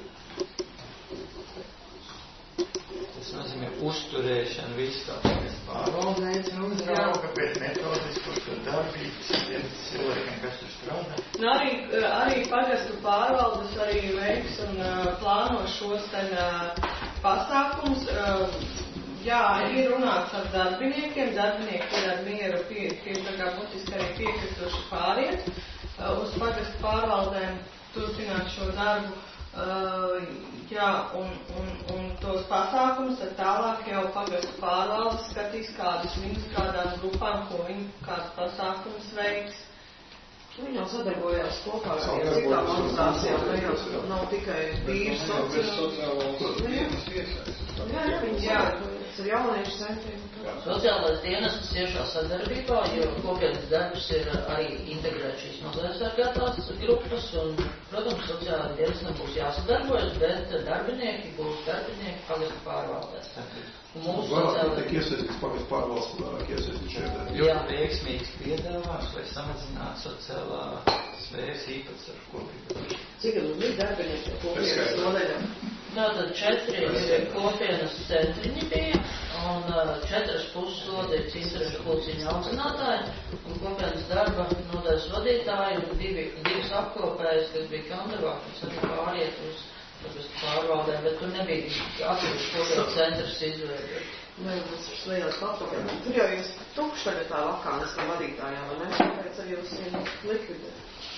Tas nozīmē uzturēšanu visu kā pagastu pārvaldēs un uzrauga pēc metodisku to darbības viens cilvēkiem, kas tur strādā. Un arī, arī pagastu pārvaldes arī veiks un uh, plāno šos ten uh, pasākums. Uh, jā, ir runāts ar darbiniekiem, darbinieki ir ar mieru pie, pie tā kā būtiski arī piekrituši pāriet uh, uz pagastu pārvaldēm, turpināt šo darbu. Uh, jā, un, un, un tos pasākumus ar tālāk jau pagastu pārvaldes skatīs, kādas viņas, kādām grupām, ko viņi, kādas pasākumus veiks. Viņi jau sadarbojās kopā ar citām organizācijām, ne jau nav tikai tīri sociālās dienas iesaistas. Jā, jā, viņi jādarbojas ar jauniešu centriem. Sociālais dienas ciešā sadarbībā, jo kopienas darbs ir arī integrēt šīs mazaizsargātās grupas, un, protams, sociālai dienestam būs jāsadarbojas, bet darbinieki būs darbinieki pagastu pārvaldēs. Mūsu sociālai tiek iesaistīts pagastu pārvaldes, vairāk iesaistīts šeit darbs. Jā, veiksmīgs piedāvās, lai samazinātu sociālā sfēras īpatsvaru kopīgi. Cik ir darbinieki kopienas nodaļā? Tātad četri kopienas centriņi bija, un četras puses vadīts interešu pulciņu audzinātāji, un kopienas darba nodaļas vadītāji, un divi, divas apkopējas, kas bija Kandavāk, kas arī pāriet uz pārvaldēm, bet tur nebija atsevišķi kopienas centrs izveidot. Nē, tas ir slējās papakaļ. Tur jau jūs tukši tagad tā vakānas kā vadītājā, vai ne? Tāpēc arī jūs viņu likvidēt.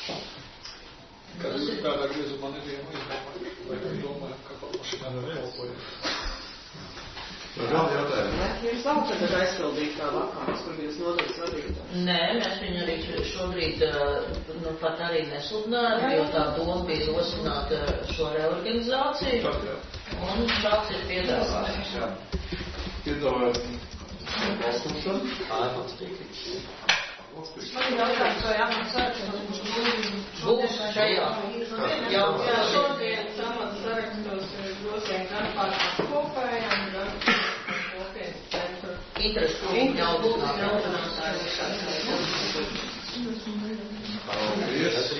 Kad jūs kādā griezumā nevienu izdomāju, vai jūs domājat, ka paplašināt ar kalpojumu? Vai vēl jautājumi? Jums nav tagad aizpildīt tā vakānas, kur jūs nodaļas vadītājs? Nē, mēs viņu arī šobrīd nu, pat arī nesludinājām, jo tā doma bija rosināt šo reorganizāciju. Un šāds ir piedāvājums. Jā. Piedāvājums balsošanu. Atbalstīt. Man jautājums, vai amats saraksts būs šajā. Jā, šodien amats sarakstos ir grozījumi gan par kopējām, gan kopienas centru. Interešu pulciņu audzinātāji. Paldies.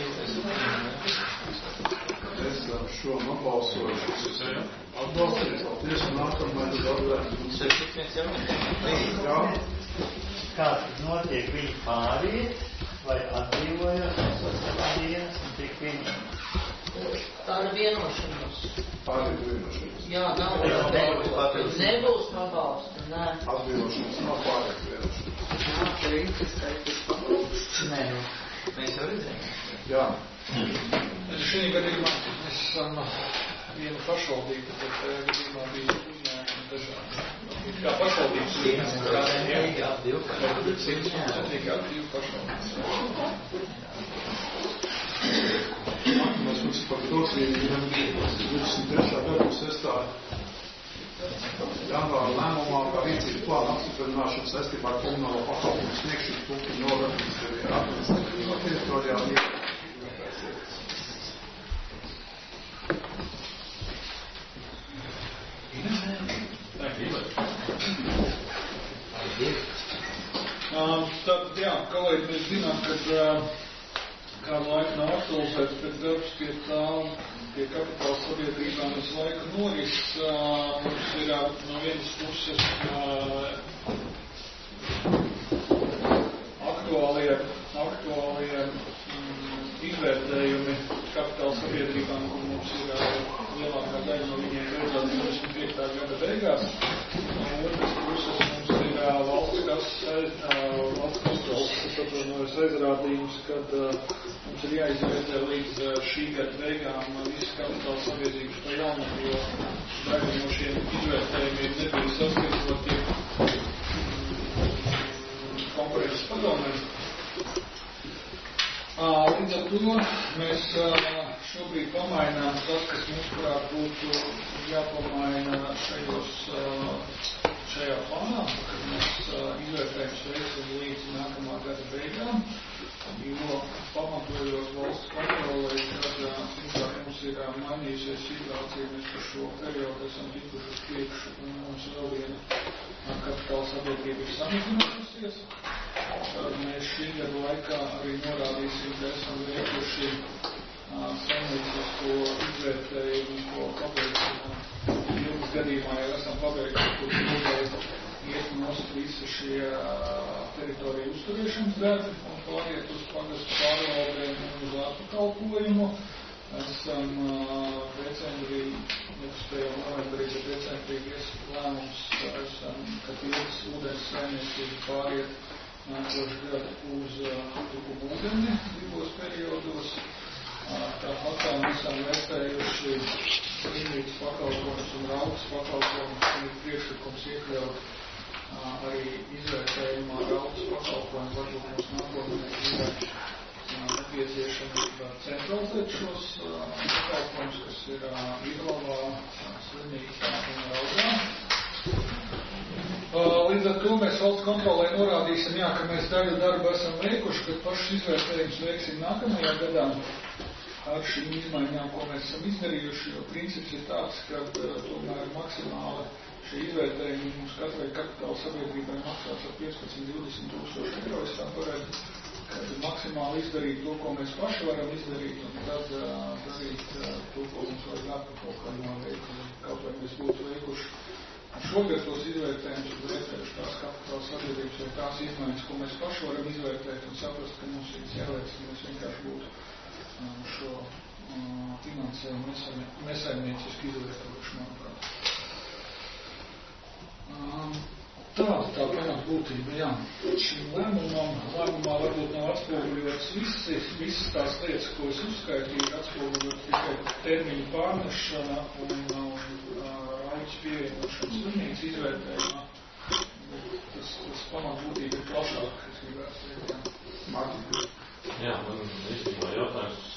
Es ar šo nobalsošu. Atbalstīt. Paldies. Un nākamais jautājums. Tas ir viens jautājums. Kā notiek viņi pāriet, vai atbrīvojot no sociālā dienas un tiek pieņemti? Tā ir vienošanos. Pārējais vienošanas. Jā, nav nebūs, nebūs pabalsta, nē. Atvienošanas nav pārējais vienošanas. Jā, te Rīgas skaitīs pabalsts. Nē, nu, mēs jau redzējām. Jā. Šī gadījumā mēs esam viena pašvaldība, bet gadījumā bija uzņēmumi dažādi. Kā pašvaldības uzņēmumi, kā jā, divi pašvaldības. Mēs mums par to, ka divdesmit trešā gada sestā janvāra lēmumā par rīcības plānu apstiprināšanu saistībā ar komunālo pakalpojumu sniegšanu punktu noradīstevie administratīvā teritorijā Um, tad, jā, kolēģi, mēs zinām, ka uh, kādu laiku nav aktualizēts, bet darbs pie tā, pie kapitāla sabiedrībām visu laiku noris. Uh, mums ir uh, no vienas puses uh, aktuālie, aktuālie um, izvērtējumi kapitāla sabiedrībām, kur mums ir uh, lielākā daļa no viņiem beidzās divdesmit piektā gada beigās. No otras puses mums ir uh, valsts kas, uh, valsts kontrols, kas atvainojas aizrādījums, kad uh, mums ir jāizvērtē līdz uh, šī gada beigām uh, visas kapitāla sabiedrības pa jaunu, jo daļa no šiem izvērtējumiem nebija saskaitoti konkurences padomēm. Uh, līdz ar to mēs uh, šobrīd pamainām tas, kas mums prāt būtu jāpamaina šajos, uh, šajā plānā, kad mēs uh, izvērtējums veiksim līdz nākamā gada beigām, jo pamatojot valsts kontrolē, kad uh, mums ir uh, mainījusies situācija, mēs par šo periodu esam tikuši uz priekšu, un mums vēl viena uh, kapitāla sabiedrība ir samazinājusies. Tad mēs šī gada laikā arī norādīsim, ka esam veikuši saimniecisko izvērtējumu, ko pabeigsim. Ilgas gadījumā jau esam pabeiguši, kur gribēja iet nost visi šie teritoriju uzturēšanas darbi un pāriet uz pagastu pārvaldēm un uz atpakalpojumu. Esam decembrī, nepaspējām novembrī, bet decembrī lēmums, esam, ka pilnas ūdens saimniecība pāriet nākošu gadu uz tukumu ūdeni divos periodos. Tāpat tā mēs esam vērtējuši slimnīcas pakalpojumus un raugas pakalpojumus, un ir priekšlikums iekļaut arī izvērtējumā raugas pakalpojumu, varbūt mums nākotnē ir nepieciešamība centralizēt šos pakalpojumus, kas ir Iglavā, slimnīcā un raugā. Līdz ar to mēs valsts kontrolē norādīsim, jā, ka mēs daļu darbu esam veikuši, bet pašus izvērtējumus veiksim nākamajā gadā ar šīm izmaiņām, ko mēs esam izdarījuši, jo princips ir tāds, ka tomēr maksimāli šie izvērtējumi mums katrai kapitāla sabiedrībai maksās ar piecpadsmit līdz divdesmit tūkstoši eiro. Es tā varētu maksimāli izdarīt to, ko mēs paši varam izdarīt, un tad uh, darīt uh, to, ko mums vajag atpakalpojumā veikt. Kaut vai mēs būtu veikuši šogad tos izvērtējumus, tad vērtējuši tās kapitāla sabiedrības vai tās izmaiņas, ko mēs paši varam izvērtēt un saprast, ka mums ir jāveic, ka mēs vienkārši būtu um, šo um, finansējumu nesaimniecisku izvērtējuši, manuprāt. Um, Tāda tā pamat būtība, jā. Šim lēmumam, lēmumā varbūt nav atspoguļotas visas, visas tās lietas, ko es uzskaitīju, atspoguļot tikai termiņu pārnešana un, un rauģis pievienošana slimnīcas izvērtējumā. Tas, tas pamat būtība ir plašāk, es gribētu teikt, jā. Mārtiņ. Jā, man īstenībā jautājums,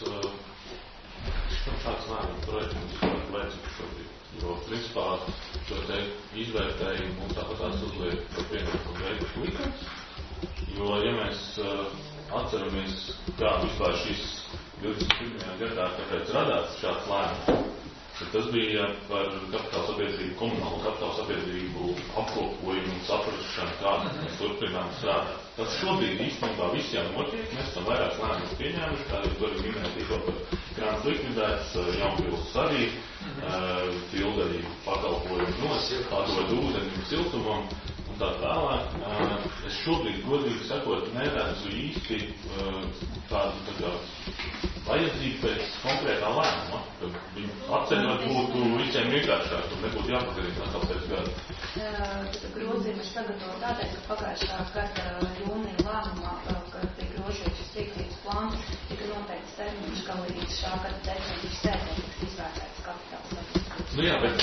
kāds lēmums projektums vajadzīgs šobrīd. Jo, principā, šo te izvērtējumu mums tāpatās uzliek par pienākumu veikuši likums. Jo, ja mēs uh, atceramies, kā vispār šis divdesmit pirmajā gadā, kāpēc radās šāds lēmums, tad tas bija par kapitāla sabiedrību, komunālo kapitāla sabiedrību apkopojumu un saprašanu, kādā mēs turpinām strādāt. Tas šobrīd īstenībā viss jau notiek, mēs esam vairākas lēmumus pieņēmuši, tādēļ to arī minēja tikko par krāns likvidēts, Jaunpils arī, Tilda arī pakalpojumu nos, atdod ūdeni siltumam un tā tālāk. Es šobrīd, godīgi sakot, neredzu īsti tādu tā kā vajadzība pēc konkrētā lēmuma, ka viņu atceļot būtu visiem vienkāršāk, un nebūtu jāpakarīt atkal pēc gada. Grozījums sagatavo tādēļ, ka pagājušā gada jūnija lēmumā, kad tika grozīts šis rīcības plāns, tika noteikts termiņš, ka līdz šā gada decembris sēdē tiks izvērtēts kapitāls sabiedrības. Nu jā, bet,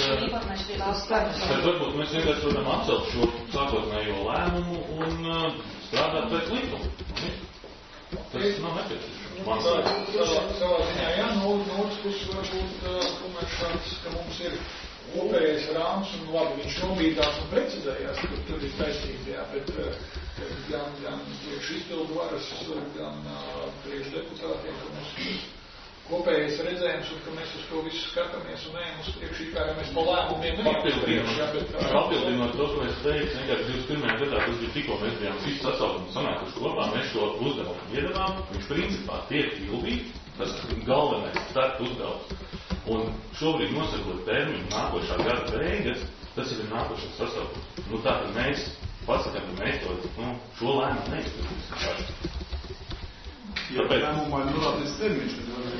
bet varbūt mēs vienkārši varam atcelt šo sākotnējo lēmumu un uh, strādāt pēc likuma. Tas nav nepieciešams. Savā ziņā, jā, no otras puses varbūt, ka mēs šāds, ka mums ir kopējais rāms un labi, viņš nobīdās un precizējās, ka tur ir taisnība, jā, bet gan, gan priekš izpildu varas, gan priekš deputātiem, ka mums kopējais redzējums un ka mēs uz to visu skatāmies un ejam uz priekšu, kā jau mēs pa lēmumiem Papildinot to, ko es teicu, vienkārši divdesmit pirmajā gadā, tas bija tikko, mēs bijām visi sasaukumi sanākuši kopā, mēs šo uzdevumu iedavām, viņš principā tiek pildīt, tas galvenais start uzdevums. Un šobrīd nosakot termiņu nākošā gada beigas, tas ir nākošais sasaukums. Nu tā, ka mēs pasakām, ka mēs to, nu, šo lēmumu neizpildīsim. Ja lēmumā norādīts termiņš,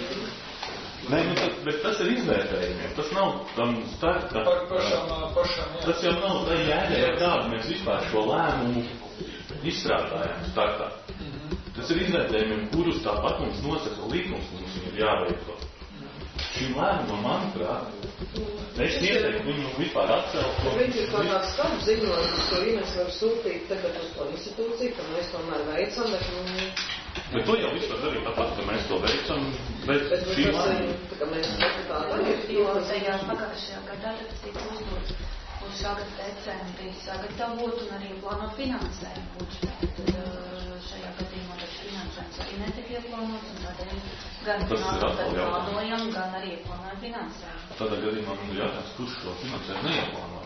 Nē, nu, tad, bet tas ir izvērtējumiem, tas nav tam starta. Par pašam, pašam, jā. Tas jau nav tā jēga, ja kādu mēs vispār šo lēmumu izstrādājam startā. Tas ir izvērtējumiem, kurus tāpat mums nosaka likums, mums ir jāveikto. Šim lēmumam, manuprāt, es ieteiktu viņu vispār atcelt. Viņš ir kaut kāds tam ziņojums, ko Ines var sūtīt tagad uz to institūciju, ka mēs tomēr veicam, bet nu... Bet to jau vispār darīt tāpat, ka mēs to veicam, bet šī lēmuma. Tā kā mēs tā darīt. Jo tajā pagājušajā gadā tas tika uzdots uz šā gada decembrī sagatavot un arī plānot finansējumu budžetā. Tad šajā gadījumā tas finansējums arī netika ieplānots un tādēļ gan plānojam, gan arī ieplānojam finansējumu. Tādā gadījumā man ir jātājums, kurš šo finansējumu neieplāno.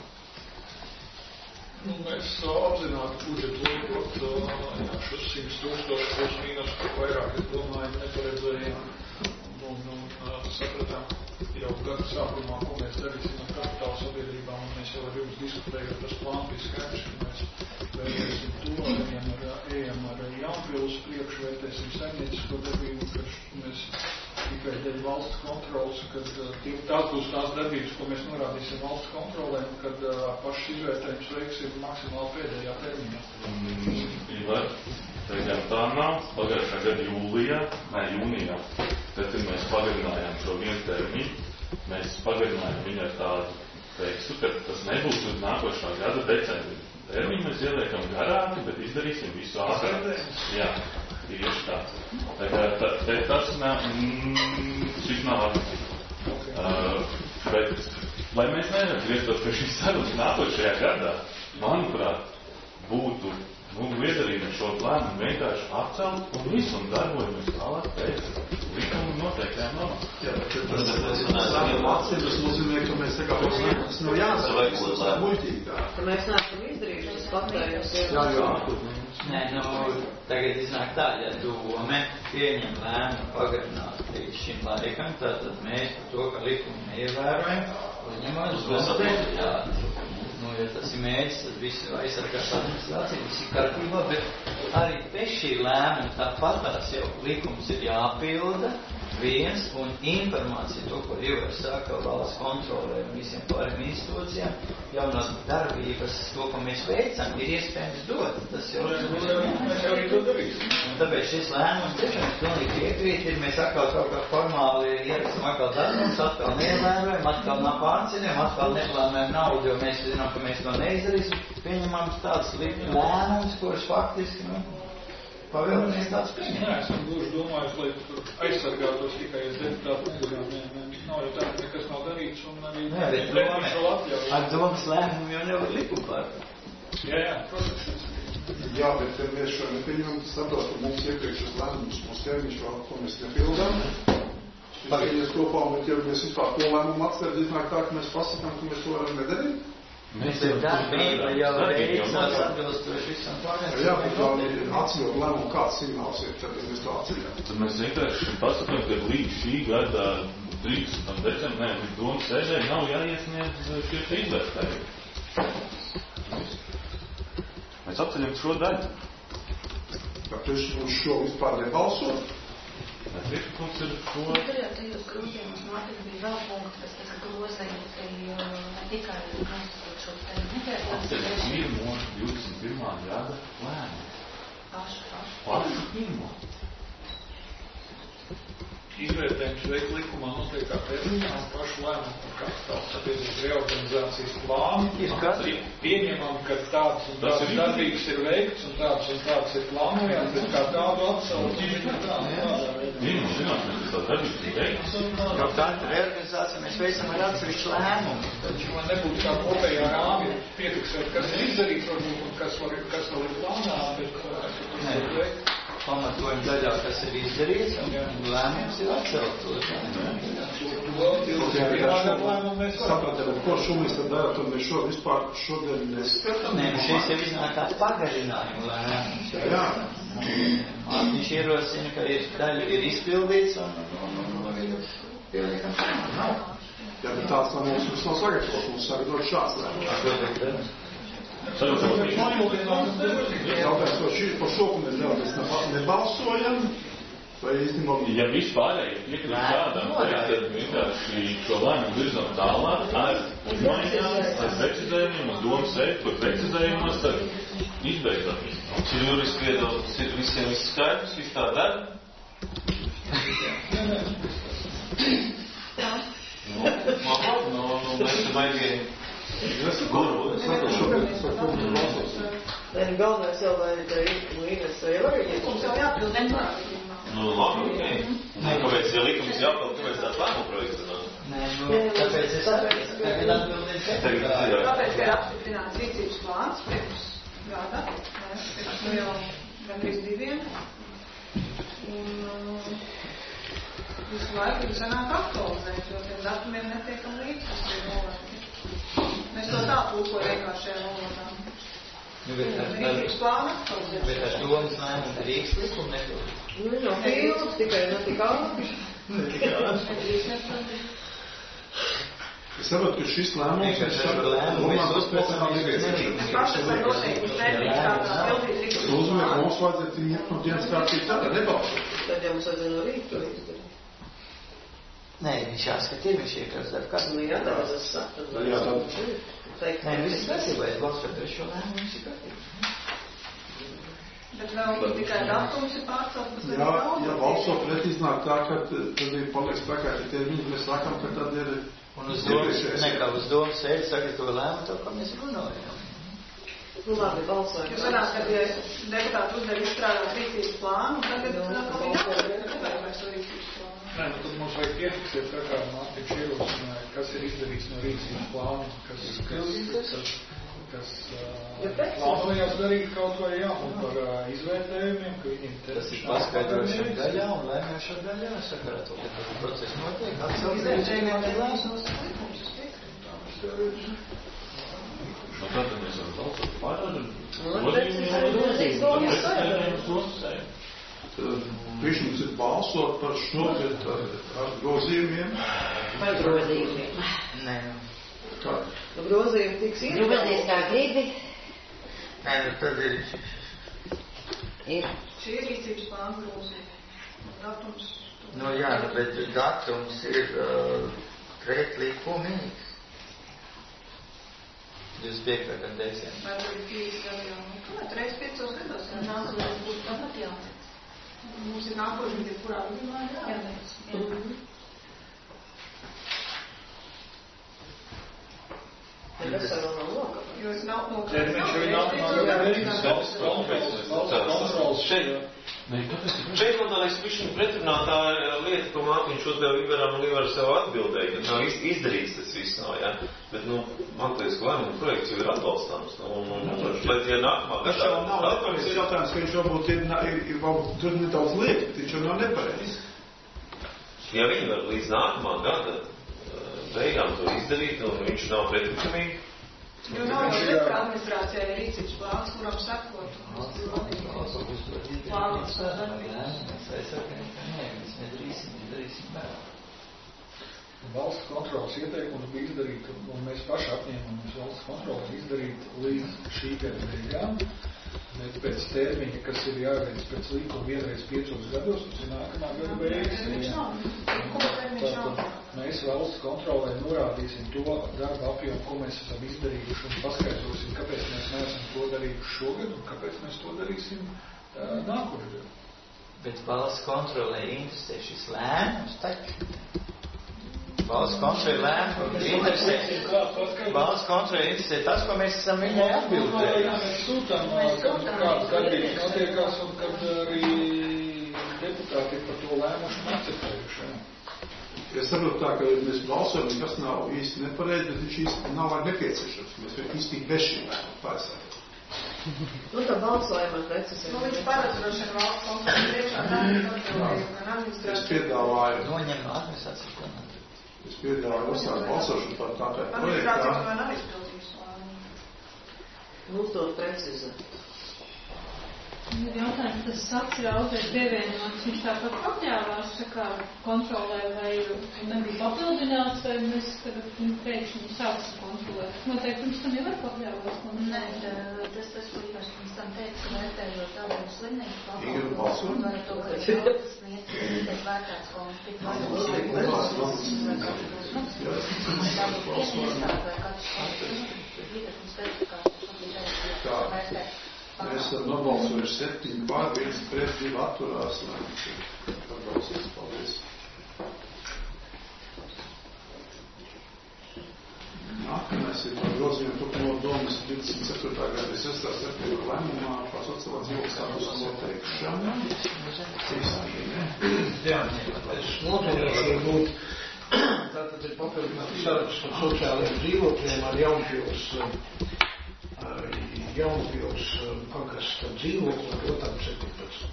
Nu, mēs apzināti budžetu liekot, jā, šos simts tūkstoši plus mīnus, ko vairāk, es domāju, neparedzējām un, un, un sapratām jau gada sākumā, ko mēs darīsim ar kapitāla sabiedrībām, un mēs jau ar jums diskutējot, tas plāns bija skaidrs, ka mēs vērtēsim to, ejam ar, ejam ar Jaunpils priekšu, vērtēsim saimniecisko darbību, ka mēs tikai dēļ valsts kontrolas, kad tās būs tās darbības, ko mēs norādīsim valsts kontrolē, un kad pašs izvērtējums veiksim maksimāli pēdējā termiņā. Ivar, tagad tā nav, pagājušā gada jūlijā, nē, jūnijā, tad, kad mēs pagarinājām šo vienu termiņu, mēs pagarinājām viņu ar tādu tekstu, ka tas nebūs uz nākošā gada decembrī. Termiņu mēs ieliekam garāki, bet izdarīsim visu ātrāk. Jā. Tieši tā. Tā, tā tas nav, mm, šis nav atbildīgi. Okay. Uh, bet, lai mēs neatgrieztos pie šīs sarunas nākošajā gadā, manuprāt, būtu, nu, liederīgi šo lēmumu vienkārši atcelt un visu un darbojamies tālāk pēc likumu noteiktajām normām. Jā, bet tas lēmumu atcelt, tas nozīmē, ka mēs tā kā tas nav jāsaka, tas nav muļķīgi. Ka mēs neesam izdarījuši, tas patējums. Jā, jā. Nē, nu, tagad iznāk tā, ja dome pieņem lēmumu pagarināt līdz šim laikam, tātad mēs par to, ka likumu neievērojam, uzņemam uz administrāciju. Nu, ja tas ir mērķis, tad visi aizsargās administrācija, visi ir kārtībā, bet arī bez šī lēmuma tāpatās jau likums ir jāpilda viens un informācija, to, ko Ivar saka valsts kontrolē un visiem pāriem institūcijām, jau no darbības, to, ko mēs veicam, ir iespējams dot. Tas jau ir un tāpēc šis lēmums tiešām pilnīgi piekrīt, ir mēs atkal kaut kā formāli ierakstam atkal darbums, atkal nevēlējam, atkal nav pārciniem, atkal neplānojam naudu, jo mēs zinām, ka mēs to neizdarīsim, pieņemam tāds lēmums, kurš faktiski, nu, pavēlamies tāds pieņemt. Nē, esam gluži domājis, lai tur aizsargātos tikai es deputātu nedarām. Nē, nē, nav jau tā, ka nekas nav darīts un arī nē, bet doma, ar domas lēmumu jau nevar likumu pār. Jā, jā, protams. Jā, bet ja mēs šo nepieņemam, tas saprot, ka mums iepriekšas lēmumus, mums termiņš vēl, ko mēs nepildām. Pagaļies kopā, bet ja mēs vispār to lēmumu atstāt, iznāk tā, ka mēs pasakām, ka mēs to varam nedarīt. Mēs ir darbība jau veicās atbilstoši visam pārējiem. Jā, bet tā atceļot lēmumu, kāds signāls ir, tad mēs to atceļam. Tad mēs vienkārši pasakām, ka līdz šī gada trīsdesmitajā decembrī, ne, līdz domas sēdē nav jāiesniedz šie izvērtējumi. Mēs atceļam šo daļu. Tāpēc uz šo vispār nebalsot? priekšlikums ir ko... Tur jau tajos grūzījumos notiek bija vēl punkti, kas tas grozījumi, ka ne tikai nosakot šo te nepērkās. Tas ir pirmo divdesmit pirmā gada lēmumu. Pašu, pašu. Pašu pirmo. Izvērtējums veikt likumā noteiktā termiņā un pašu lēmumu par kapitāla sabiedrības reorganizācijas plānu. Pieņemam, ka tāds un tāds darbības ir veikts un tāds un tāds ir plānojams, bet kā tādu atsauci ir tādā. Zinām, zinām, ka tā darbības ir veikts. Jo tāda reorganizācija mēs veicam ar atsevišķu lēmumu. Taču man nebūtu tā kopējā rāmi piefiksēt, kas ir izdarīts varbūt un kas, var, kas vēl ir plānā, bet tas ir veikt. Pamatojuma daļā, kas ir izdarīts, un lēmums ir atcelt. Sapratam, ko šumis tad dara, tad mēs šo vispār šodien nes... Nē, šis ir iznāk kā pagarinājuma lēmums. Jā. Viņš ierosina, ka ir daļa ir izpildīts, un, un, un, un ir pieliekams nav. Jā, bet tāds nav mums mums nav sagatavot, mums sagatavot šāds lēmums. Jautājums, vai šī par šo, ka mēs vēl nebalsojam, vai īstenībā... Ja vispārēji piekrīt šādām, tad vienkārši šo lēmumu virzam tālāk ar uzmaiņām, ar precizējumiem, ar domu sēt, par precizējumos, tad izbeidzam. Ir juriski viedoklis, ir visiem viss skaidrs, viss tā dara? Nu, nu, nu, mēs te baigiem guru. Tad galvenais jau, lai te Ines jau arī ir. Mums jau jāpild vienmēr. Nu, labi, ok. Nē, kāpēc, ja likums jāpild, kāpēc tāds lēmumu projekts ir? Nē, nu, tāpēc es tāpēc, tagad atbildēju sekundāri. Tāpēc, ka ir apstiprināts rīcības plāns, priekš gada, priekš nu jau gandrīz diviem. Un visu laiku ir sanāk aktualizēt, jo tiem datumiem netiekam līdz, kas ir nolēti. Mēs to tā tūko vienkāršajā valodā. Rīcības plāna aktualizēt. Bet ar domas lēmumu Rīgas likumu nepildu. Nu, nav pilns, tikai netika ātri. Es saprotu, ka šis lēmums ir lēmums pēc tam nepieciešams. Pašas vai noteikti nedrīkst tādā pildīt rīcības plānu. Uzmēr, ka mums vajadzētu iet no dienas kārtīgi tagad nebalsot. Tad jau mums vajadzēja no rīta izdarīt. Nē, viņš jāskat ir, viņš iekās darb kādu. Nu, jā, daudz es saku. Jā, tad. Nē, viss kārtībā, es balsoju par šo lēmumu, viss ir kārtībā. Bet vēl tikai datums ir pārcelts. Jā, ja balso pret iznāk tā, ka tad ir paliek spēkā, ka termiņi mēs sakam, ka tad ir... Un uz domas, nekā uz domas sēdi sagatavo lēmumu, to, kā mēs runājam. Nu, labi, balsojam. Jūs varētu, kad ja deputāti uzdev izstrādāt rīcības plānu, tagad nav jāpēc to rīcības plānu. Nē, nu tad mums vajag piefiksēt, tā kā Mārtiņš ierosināja, kas ir izdarīts no rīcības plānu, kas, kas, kas, kas uh, plānojās darīt kaut vai jā, un par uh, izvērtējumiem, ka viņiem te... Tas ir paskaidrošana daļā un lēmēšana daļā, sakarā to, ka tas process notiek, atsaukstējumiem ir lēmums. Nu, tad mēs varam balsot par grozījumiem. Priekšlikums ir balsot par šo ar grozījumiem. Par grozījumiem. Nē. Kā? Grozījumi tiks iet. Gribēties kā gribi. Nē, nu tad ir... Ir. Šī ir rīcības plāna grozījumi. Datums. Nu jā, bet datums ir uh, pretlikumīgs. Jūs piekta, kad desiem. Vai tur ir trīs gadu jau? Nu, tomēr reiz piecos gados. Jā, nākamais būs tāpat jāliec. Mums ir nākošais, ir kurā gadījumā jāliec. Bet tas vēl nav nokāpēc. Jo es nav nokāpēc. Termiņš jau ir nākamā kontrols šeit. Šeit man liekas, višķiņ pretrunā tā lieta, ko Mārtiņš uzdeva Ivaram un Ivar sev atbildēja, ka nav izdarīts tas viss nav, jā. Bet, nu, man liekas, ka lēmuma projekts jau ir atbalstāms. Un, un, un, lai tie nākamā gadā... Tas jau nav nepareiz jautājums, ka viņš varbūt ir, ir, ir varbūt tur nedaudz liek, bet viņš jau nav nepareiz. Ja viņi var līdz nākamā gada beigām to izdarīt, un viņš nav pretlikumīgi, Jo nav jau nekā administrācijā ir rīcības plāns, kuram sekot. Plāns. Es saku, ka nē, mēs nedarīsim, mēs darīsim vēl. Valsts kontrolas ieteikums bija izdarīt, un mēs paši apņēmamies valsts kontrolas izdarīt līdz šī gada beigām. Bet pēc termiņa, kas ir jāveic pēc līkuma vienreiz piecos gados, tas ir nākamā gada beigas. Tātad mēs valsts kontrolē norādīsim to darba apjomu, ko mēs esam izdarījuši un paskaidrosim, kāpēc mēs neesam to darījuši šogad un kāpēc mēs to darīsim uh, nākošgad. Bet valsts kontrolē interesē šis lēmums taču. Valsts kontrolē lēmums interesē. Valsts kontrolē interesē tas, ko mēs esam viņai atbildējuši. Jā, mēs sūtām, kāds gadījums notiekās un kad arī deputāti par to lēmuši un akceptējuši. Es saprotu tā, ka mēs balsojam, kas nav īsti nepareizi, bet viņš īsti nav vajag nepieciešams. Mēs varam iztikt bez šī lēmuma pārsākt. Nu, tā balsojuma preces ir. Nu, viņš paradrošana valsts kontroli priekšā, tā ir atbildēju, gan administrācija. Es piedāvāju. Noņem no administrācijas planā. Es piedāvāju uzsākt balsošanu par tā kā projektā. Administrācija to nav izpildījusi. Mums to precizē. Jautājums, tas atļauj pievienots, viņš tāpat pakļāvās kā kontrolē vai nebija papildināts, vai mēs tagad pēkšņi sāksim kontrolēt. Noteikti viņš tam jau var pakļāvās kontrolēt. Nē, tas tas, ko īpaši mums tam teica, ka vērtējot tādu slimnīcu pakalpojumu, vai to, ka jautas sniedz, tiek vērtāts konflikts, vai būtu iestādi vai katrs konflikts, līdzekums specifikācijas, un bija vērtēt. Mēs esam nobalsojuši septiņi pār, viens pret divi atturās. Atbalsīs, paldies. Nākamais ir par grozījumu turpinot domas divdesmit ceturtā gada sestā septembra lēmumā par sociālā dzīves statusa noteikšanu. Jā, es noturēšu būt, tātad ir papildināts saraksts par sociālajiem dzīvokļiem ar Jaunpils, Jaunpils pagasta dzīvokli, protams, septiņpadsmit.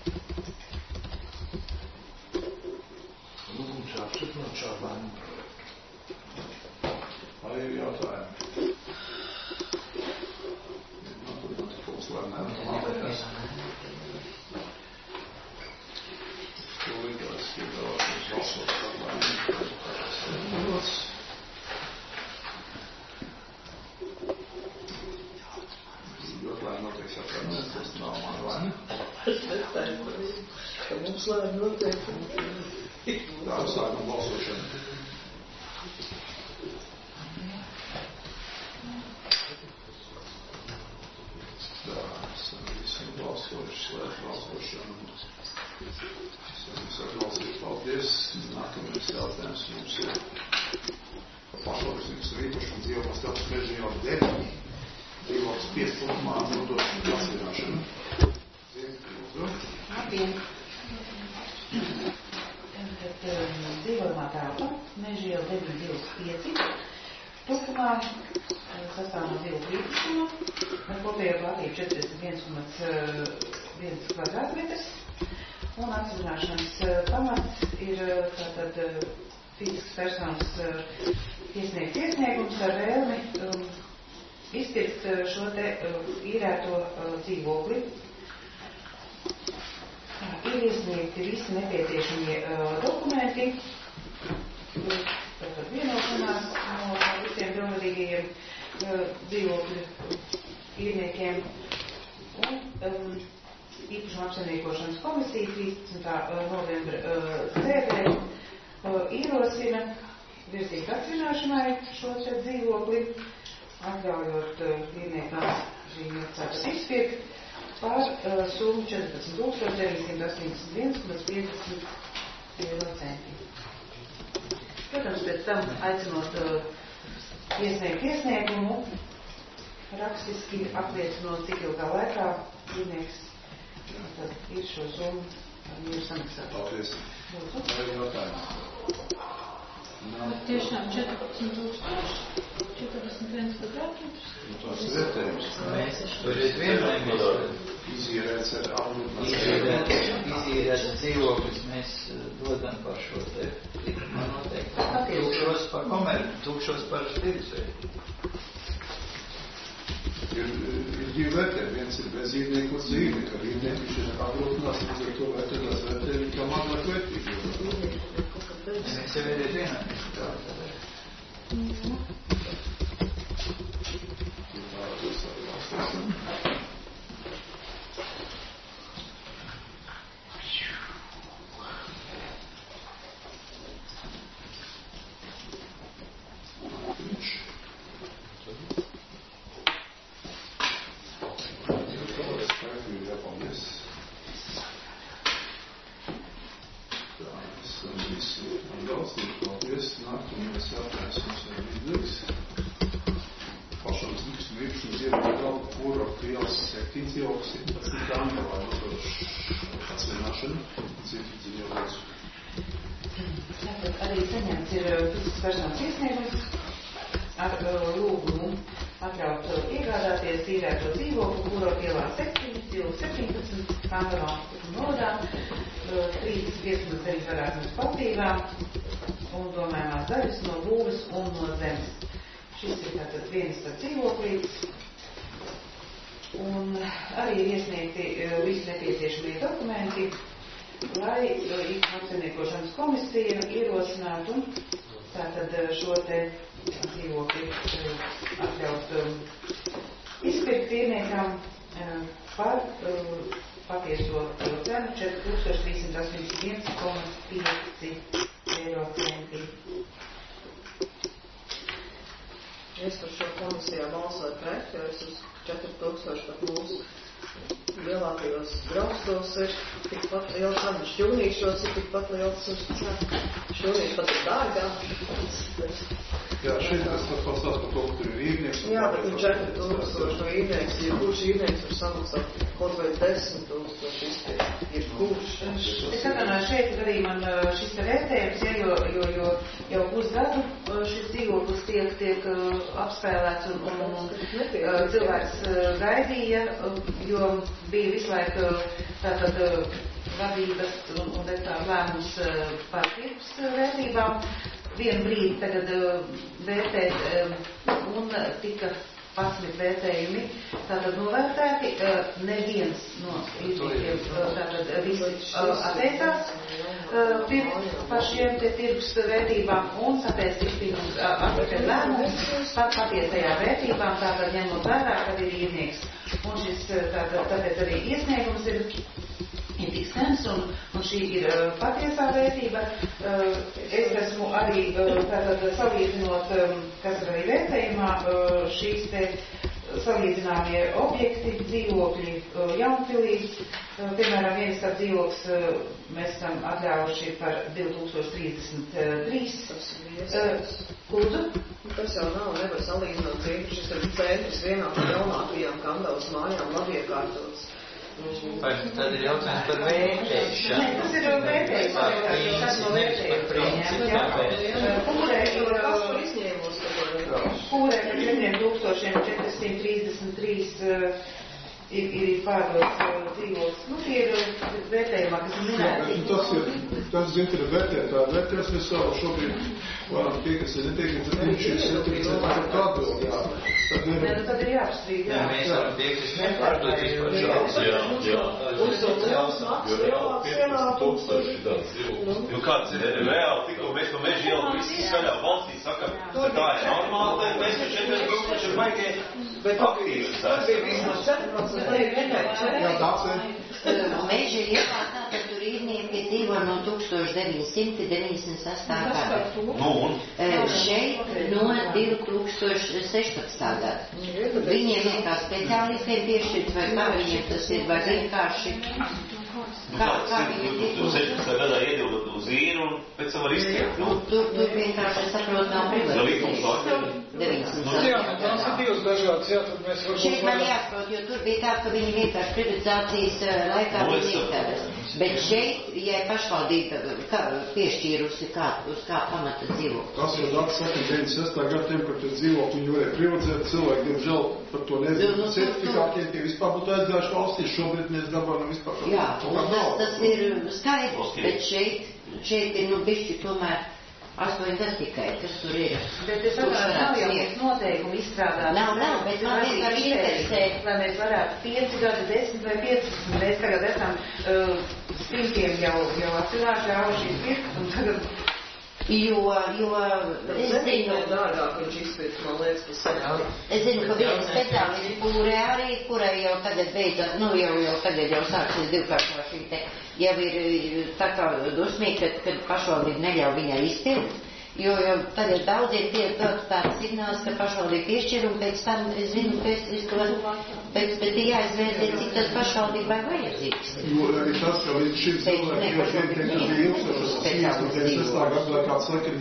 Lūgums apstiprināt šādu lēmumu projektu. Vai ir jautājumi? Man tur būtu fūs lēmēm. Tūlītās piedāvāšanas balsot par lēmumu. Ļoti lēm notiek saprāt, tas nav man lēm. Es netāju, ka mums lēm notiek. Tā, sākam balsošanu. Tā, esam visi balsojuši, slēdz balsošanu. Esam visi atbalstījuši, paldies. Nākamais jautājums mums ir par pašvaldības īpašumu dzīvokļu status režīmu deviņi. Dzīvoklis piespilnumā nodošanu atsvināšanu. Labdien! Tad dzīvojumā telpa, meža iela deviņi divdesmit pieci. Turpinā sastāv no dzīvokļu īpašuma, ar kopējo platību četrdesmit viens komats viens kvadrātmetrs. Un atsvināšanas pamats ir tātad fizisks personas iesniegts iesniegums ar vēlmi um, izpirkt šo te uh, īrēto uh, dzīvokli. Ir iesniegti visi nepieciešamie uh, dokumenti, tātad vienošanās no visiem brīvprātīgajiem uh, dzīvokļu īrniekiem. Un um, īpašuma apsaimniekošanas komisija trīspadsmitā novembra uh, sēdē uh, ierosina virzīt atsvināšanai šo te dzīvokli, atļaujot uh, īrniekam šī tātad izpirkt par uh, summu četrpadsmit tūkstoši deviņsimt astoņdesmit viens komats piecdesmit centi. Protams, pēc tam aicinot uh, iesniegt iesniegumu, rakstiski apliecinot, cik ilgā laikā īrnieks tad ir šo summu ir samaksāt. Paldies. Lūdzu. Vai ir jautājums? Tiešām četrpadsmit tūkstoši četrdesmit viens kvadrātmetrs. Tas ir vērtējums. Tur ir vienlaimīgi. Izīrēts ar augu. Izīrēts dzīvoklis mēs dodam par šo te likumā noteikti. Tūkšos par komerci, tūkšos par spiritsveidu. Ir, ir divi vērtējumi. Viens ir bez īrnieku un dzīvnieku. Ar īrnieku viņš ir apgrūtinās, līdz ar to vērtējās vērtējumi, kā mazāk vērtīgi. Mēs jau ir vienādi. septiņi cilvēki, septiņpadsmit gadi, lai uzvaruši atsvienošanu, citi ziņo lūdzu. Tātad arī saņemts ir visas personas iesniegums ar lūgumu atļaut iegādāties tīrēto dzīvokli, kuro pielā septiņpadsmit, Kantonā un Nodā, trīs piecdesmit deviņi kvadrātmetru platībā un domājumās daļas no būves un no zemes. Šis ir tātad viens dzīvoklīts. Un arī ir iesniegti visi nepieciešamie dokumenti, lai apsaimniekošanas komisija ierosinātu tātad šo te dzīvokli atļaut izpirkt tīrniekam par patieso cenu četri tūkstoši trīssimt astoņdesmit viens komats pieci eiro centi. Es par šo komisijā balsoju pret, jo es uz četri tūkstoši pat mūsu lielākajos graustos ir tikpat liels, un šķūnīšos ir tikpat liels, un šķūnīši pat ir dārgāk. Jā, šeit es pat pastāstu par to, ka tur ir īrnieks. Jā, bet ir četri tūkstoši no īrnieks, ja kurš īrnieks var samaksāt kaut vai desmit tūkstoši izpēr, ir kurš. Es atvainoju, šeit arī man šis te vērtējums, ja, jo, jo, jo jau pusgadu šis dzīvoklis tiek, tiek apspēlēts un, un, un cilvēks gaidīja, jo bija visu laiku tātad vadības un, un tā lēmums par tirgus vērtībām. Vienu brīdi tagad uh, vērtēt uh, un tika pasmit vērtējumi tātad novērtēti. Uh, neviens no īrniekiem uh, tātad visi uh, atteicās uh, pirkt par šiem te tirgus vērtībām un tāpēc ir pirms uh, atpakaļ lēmums par patiesajā vērtībām, tātad ņemot vērā, kad ir īrnieks. Un šis tātad, tāpēc arī iesniegums ir ir tik sens, un, un šī ir uh, patiesā vērtība. Uh, es esmu arī uh, tātad salīdzinot, um, kas ir arī vērtējumā, uh, šīs te salīdzināmie objekti, dzīvokļi uh, Jaunpilī. Uh, piemēram, viens tāds dzīvoklis uh, mēs esam atļāvuši par divi tūkstoši trīsdesmit trīs. Uh, Lūdzu? Tas jau nav, nevar salīdzināt citu. Šis ir centrs vienā no jaunākajām Kandavas mājām labiekārtots. Vai tad ir jautājums par vērtēšanu? Nē, tas ir vērtējums. Tas no vērtējums. Kūrē ir izņēmums. Kūrē par četriem tūkstošiem četrsimt trīsdesmit trīs ir, ir pārdots dzīvoklis. Nu, tie ir vērtējumā, kas ir minēti. Tas ir, tas zin, ka ir vērtētāji. Vērtēs mēs savu šobrīd varam piekrist, ja netiekams, tad viņš ir certificēts kā atbild, jā. Tad Nē, nu tad ir jāapstrīd, jā. Jā, mēs varam piekrist, nepārdot vispār šāds. Jā, jā. Uz to liels maks, lielāks ielāk. Tūkstoši tāds dzīvoklis. Jo kāds ir reāli, tikko mēs no meža ielu visi skaļā balsī sakam, ka tā ir normāli, tad mēs par četriem tūkstošiem baigie aktīvi tas bija vismaz četri procenti. Jā, tāds ir. Meža ielā tātad tur īrnieki dzīvo no tūkstoš deviņi simti deviņdesmit sestā gada. Nu, un? Šeit no divi tūkstoši sešpadsmitā gada. Viņiem vienkārši speciālistiem piešķirt, vai kā viņiem tas ir, vai vienkārši kā, kā viņi ir Tu sešpadsmitā gadā iedildat uz īru un pēc tam var iztiekt. Nu, tur, tur vienkārši saprot nav privāti. Ja likums saka. deviņdesmit Nu, jā, tās ir divas dažādas, jā, tad mēs varbūt Šeit man varam... jāsaprot, jo tur bija tā, ka viņi vienkārši privatizācijas laikā Nu, bija es iektādas. Bet šeit, ja pašvaldība kā, piešķīrusi kā, uz kā pamata dzīvokli. Tas jau dārgs saka, deviņdesmit sestā gada tiem, ka tas dzīvokļi viņi varēja privatizēt, cilvēki, diemžēl, par to nezinu. Certifikātiem tie vispār būtu aizgājuši valstī, šobrīd mēs dabājam vispār. Jā, tas, tas ir skaidrs, bet šeit, šeit ir, nu, bišķi tomēr astoņi gadi tikai, kas tur ir. Bet es saprotu, nav jau mēs noteikumi izstrādāt. Nav, nav, bet man vienkārši interesē. Lai mēs varētu pieci gadi, desmit vai piecdesmit, mēs tagad esam uh, simtiem jau, jau atcināši ļaujuši pirkt, un tagad... Jo, jo, es zinu, dārgāk viņš izpēc, man liekas, tas sanāk. Es zinu, ka viena speciālisti kūrē arī, kurai jau tagad beidzot, nu jau, jau tagad jau sāksies divkārtošana, te jau ir tā kā dusmīgi, kad, kad pašvaldība neļauj viņai izpirkt, jo, jo tagad daudziem tiek dots tāds signāls, ka pašvaldība piešķir, un pēc tam, es zinu, ka es, es to, pēc, bet jāizvērtē, cik tas pašvaldībai vajadzīgs. Jo arī tas, ka līdz šim cilvēkiem jau vien, ka bija ilgstošas sīstas, sestā gadā kāds saka,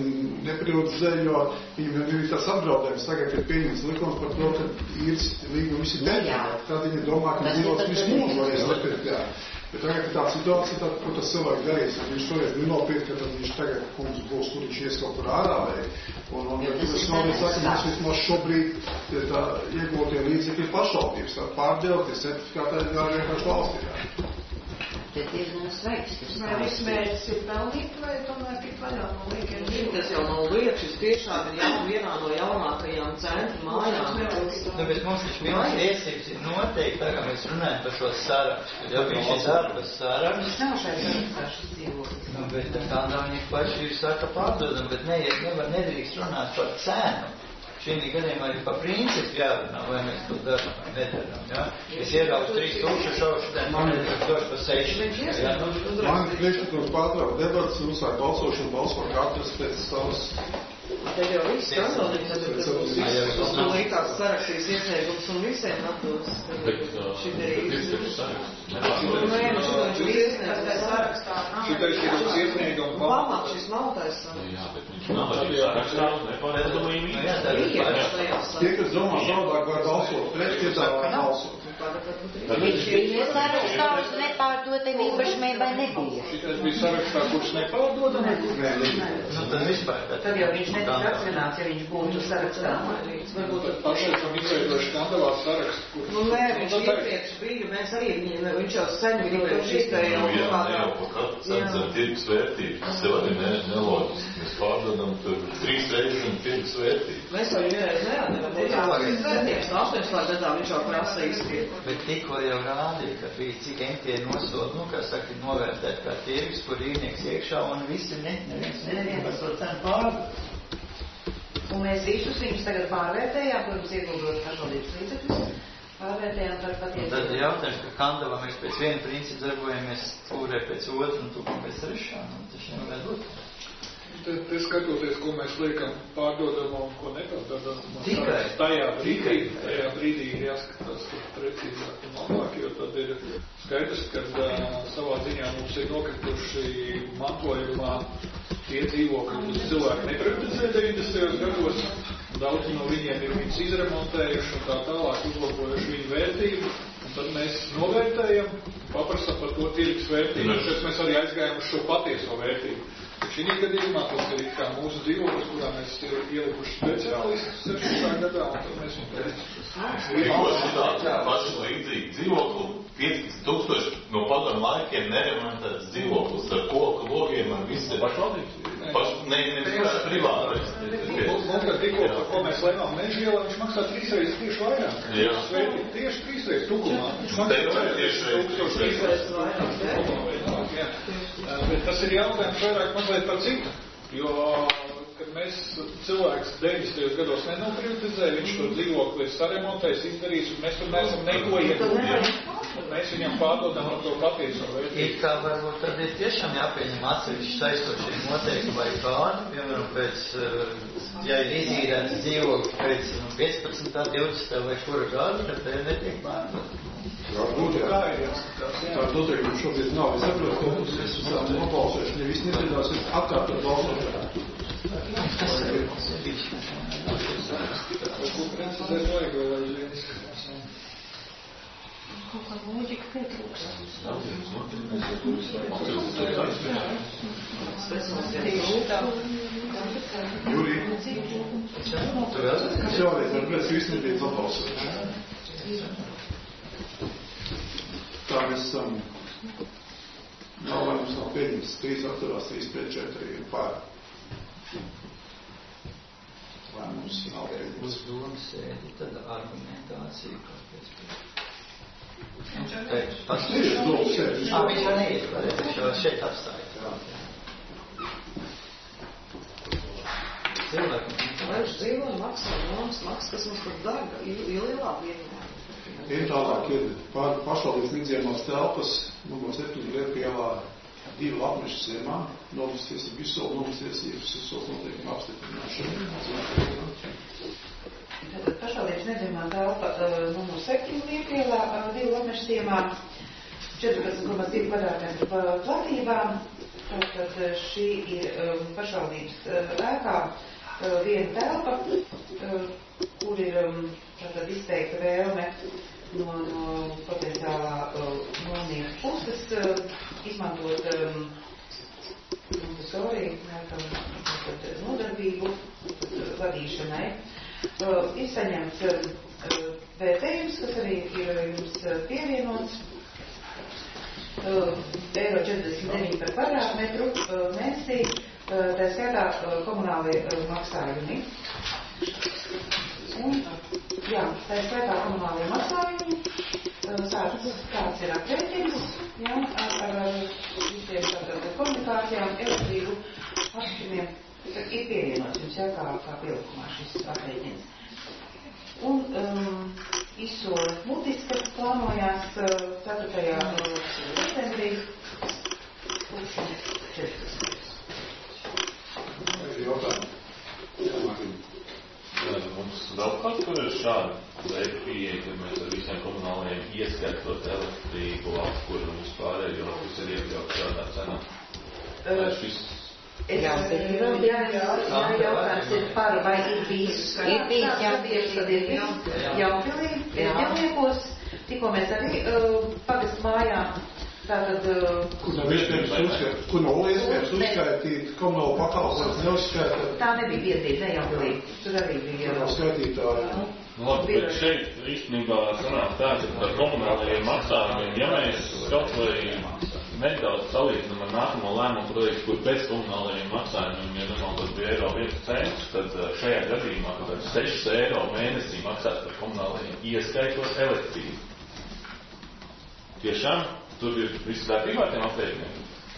neprivatizē, jo viņam ir tas apdraudējums. Tagad ir pieņemts likums par to, ka īres līgumi visi termiņā. Tad viņi domā, ka dzīvos visu mūžu varēs nopirkt, jā. Bet tagad ir tā situācija, tad, ko tas cilvēks darīs, ja viņš šoreiz nenopirkt, ka tad viņš tagad kungs būs, kur viņš ies kaut kur ārā vai. Un, un ja tas šoreiz saka, mums vismaz šobrīd tā iegūtie līdzekļi pašvaldības, tā pārdeva, tie certifikāti ir vienkārši valstī, jā. Tas ir sveiks. Vai viss mērķis ir pelnīt, vai tomēr tik vaļā no liekiem? Tas jau nav liekas, šis tiešām ir jau vienā no jaunākajām centru mājām. Nu, bet mums taču vienas tiesības ir noteikti, tā kā mēs runājam par šo sarakstu. Ja viņš ir darba saraksts. Nav šai sarakstā šis dzīvoklis. Nu, bet tādā viņi paši ir saka pārdodam, bet ne, nevar nedrīkst runāt par cenu. Šī gadījumā ir pa principu jārunā, vai mēs to darām vai nedarām, ja? Es ieraugu trīs tūkstoši šaušu, tad man ir došu pa seši. Ja? Man priekšlikums pārtraukt debats, uzsāk balsošanu, balso katrs pēc savas. Tad jau viss skandalīgi, tad ir tas līdz sarakstīs iesniegums un visiem atdos. Šit ir īsti. Nē, šit ir īsti sarakstā. Šitais ir uz iesniegumu pamats. Šis nav taisnām. Jā, bet viņš nav arī sarakstā, neparedz. Tie, kas domā savādāk, var balsot pret, tie tā var balsot. Viņš bija sarakstā uz nepārdotiem īpašumībai nebija. Šitais bija sarakstā, kurš nepārdodam? Nē, nebija. Nu, tad vispār. Tad jau viņš netika atzināts, ja viņš būtu sarakstā. Varbūt tad pašlaicam izveidoši skandalās sarakstu. Nu, nē, viņš iepriekš bija, mēs arī viņam, viņš jau sen bija šis te jau kādā. Jā, pa katru censam tirgus vērtību. Tas jau arī neloģiski. Mēs pārdodam tur trīs reizes un tirgus vērtību. Mēs jau vienreiz neatnevam. Tirgus vērtības no astoņpadsmit gadā viņš jau prasa izskriet. Bet tikko jau rādīja, ka bija cik entie nosod, nu, kā saka, novērtēt kā tirgus, kur īrnieks iekšā un visi ne, neviens neviens par to cenu pārdod. Un mēs visus viņus tagad pārvērtējām, protams, ieguldot pašvaldības līdzekļus, pārvērtējām par patiesu. Tad jautājums, ka Kandavā mēs pēc viena principa darbojamies tūrē pēc otru un tūkam pēc trešā, un tas jau vēl būt. Te, te skatoties, ko mēs liekam pārdodam un ko nepārdodam, Tikai. tajā brīdī, tajā brīdī ir jāskatās precīzāk un labāk, jo tad ir skaidrs, ka uh, savā ziņā mums ir nokrituši mantojumā tie dzīvokļi, kurus cilvēki neprivatizē deviņdesmitajos gados. Daudz no viņiem ir viņus izremontējuši un tā tālāk uzlabojuši viņu vērtību. Un tad mēs novērtējam, paprasam par to tirgus vērtību. Šeit mēs arī aizgājam uz šo patieso vērtību. Šī gadījumā tas ir kā mūsu dzīvoklis, kurā mēs ielikuši speciālistus sešdesmitā gadā, un tad mēs viņu teicu. Paši līdzīgi dzīvokli, piecdesmit tūkstoši no padomu laikiem neremontēts dzīvoklis ar koku logiem un visu. Pašvaldības? Paš, ne, ne vienkārši privātais. Mums, ka tikko, par ko mēs lēmām Mežģielā, viņš maksā trīs reizes tieši vairāk. Jā. Sveiki, tieši trīs reizes tukumā. Viņš maksā tieši reizes vairāk. Jā. Bet tas ir jautājums vairāk mazliet par citu, jo, kad mēs cilvēks deviņdesmitajos gados nenoprivatizēja, viņš to dzīvokli ir saremontējis, izdarījis, un mēs tur neesam neko iegūti. Mēs viņam pārdodam ar to patieso vērtību. Ir kā varbūt tad ir tiešām jāpieņem atsevišķi saistošie noteikumi vai kādi, piemēram, pēc, ja ir izīrēts dzīvokli pēc nu, piecpadsmitā, divdesmitā vai kura gada, tad te netiek pārdot. Varbūt, jā. Tā noteikumi šobrīd nav. Es saprotu, ka mums es uz tādu nobalsošanu, ja viss nepiedās, ir atkārtot balsošanu. Tas ir ko precizēt vajag vēl aizvien. Kaut kā loģika pietrūks. Jurī, es jāreiz ar pēc visu nedēļas atbalsošanu. Tā mēs esam, nav vai mums nav pieņems, trīs atturās, trīs pret četri ir pār. Vai mums nav pieņems? Uz domu sēdi, tad argumentācija, kāpēc pēc. Tas ir domu sēdi. Ā, viņš jau neiet, viņš jau šeit apstāja. Cilvēki, viņš dzīvo un maksā, mums maksā, kas mums tur dārga, ielīlā vienmēr. Ir tālāk, ir pār pašvaldības līdzienās telpas, numur septiņi Lietpielā, divi lapmeši ziemā, nomas tiesību izsolu, nomas tiesības izsols noteikumi apstiprināšanu. Tātad pašvaldības nedzimā telpa numur septiņi Lietpielā, divi lapmeši ziemā, četrpadsmit komats divi kvadrātmetru platībā, Tātad šī ir pašvaldības ēkā viena telpa, kur ir tātad izteikta vēlme no, no potenciālā nomnieku puses izmantot Montessori nodarbību vadīšanai. Ir saņemts vērtējums, kas arī ir jums pievienots. Eiro četrdesmit deviņi par kvadrātmetru mēnesī, tā skaitā komunālie maksājumi. Un, jā, tā skaitā komunālie maksājumi. Tāds, tāds ir aprēķins, jā, ar visiem tātad komunikācijām, elektrību, apšķiriem. Ir pievienots jums, jā, kā, kā pielikumā šis aprēķins. Un um, izsole mutiska plānojās ceturtajā septembrī četrpadsmit. Mums vēl kaut kur ir šāda veida pieeja, kad mēs ar visiem komunālajiem ieskaitot elektrību, apkuru un vispārējo, kas ir iekļauts šādā cenā. Vai šis Es vēl jā, jā, jā, jautājums ir par, vai ir bijis, ir bijis, jā, tieši tad ir bijis Jaunpilī, Jauniekos, tikko mēs arī pagastu mājām, tātad... Kur nav iespējams uzskaitīt, kur nav iespējams uzskaitīt komunālu pakalpojumu, neuzskaitīt? Tā nebija viedrība, ne Jaunpilī, tur arī bija... Nav skaitītāji. Nu, labi, bet šeit īstenībā sanāk tā, ka par komunālajiem maksājumiem, ja mēs kaut vai nedaudz salīdzinām ar nākamo lēmumu projektu, kur pēc komunālajiem maksājumiem, ja nemaldos bija eiro viens cents, tad šajā gadījumā kaut kāds sešas eiro mēnesī maksās par komunālajiem, ieskaitot elektrību. Tiešām tur ir viss kārtībā tiem aprēķiniem.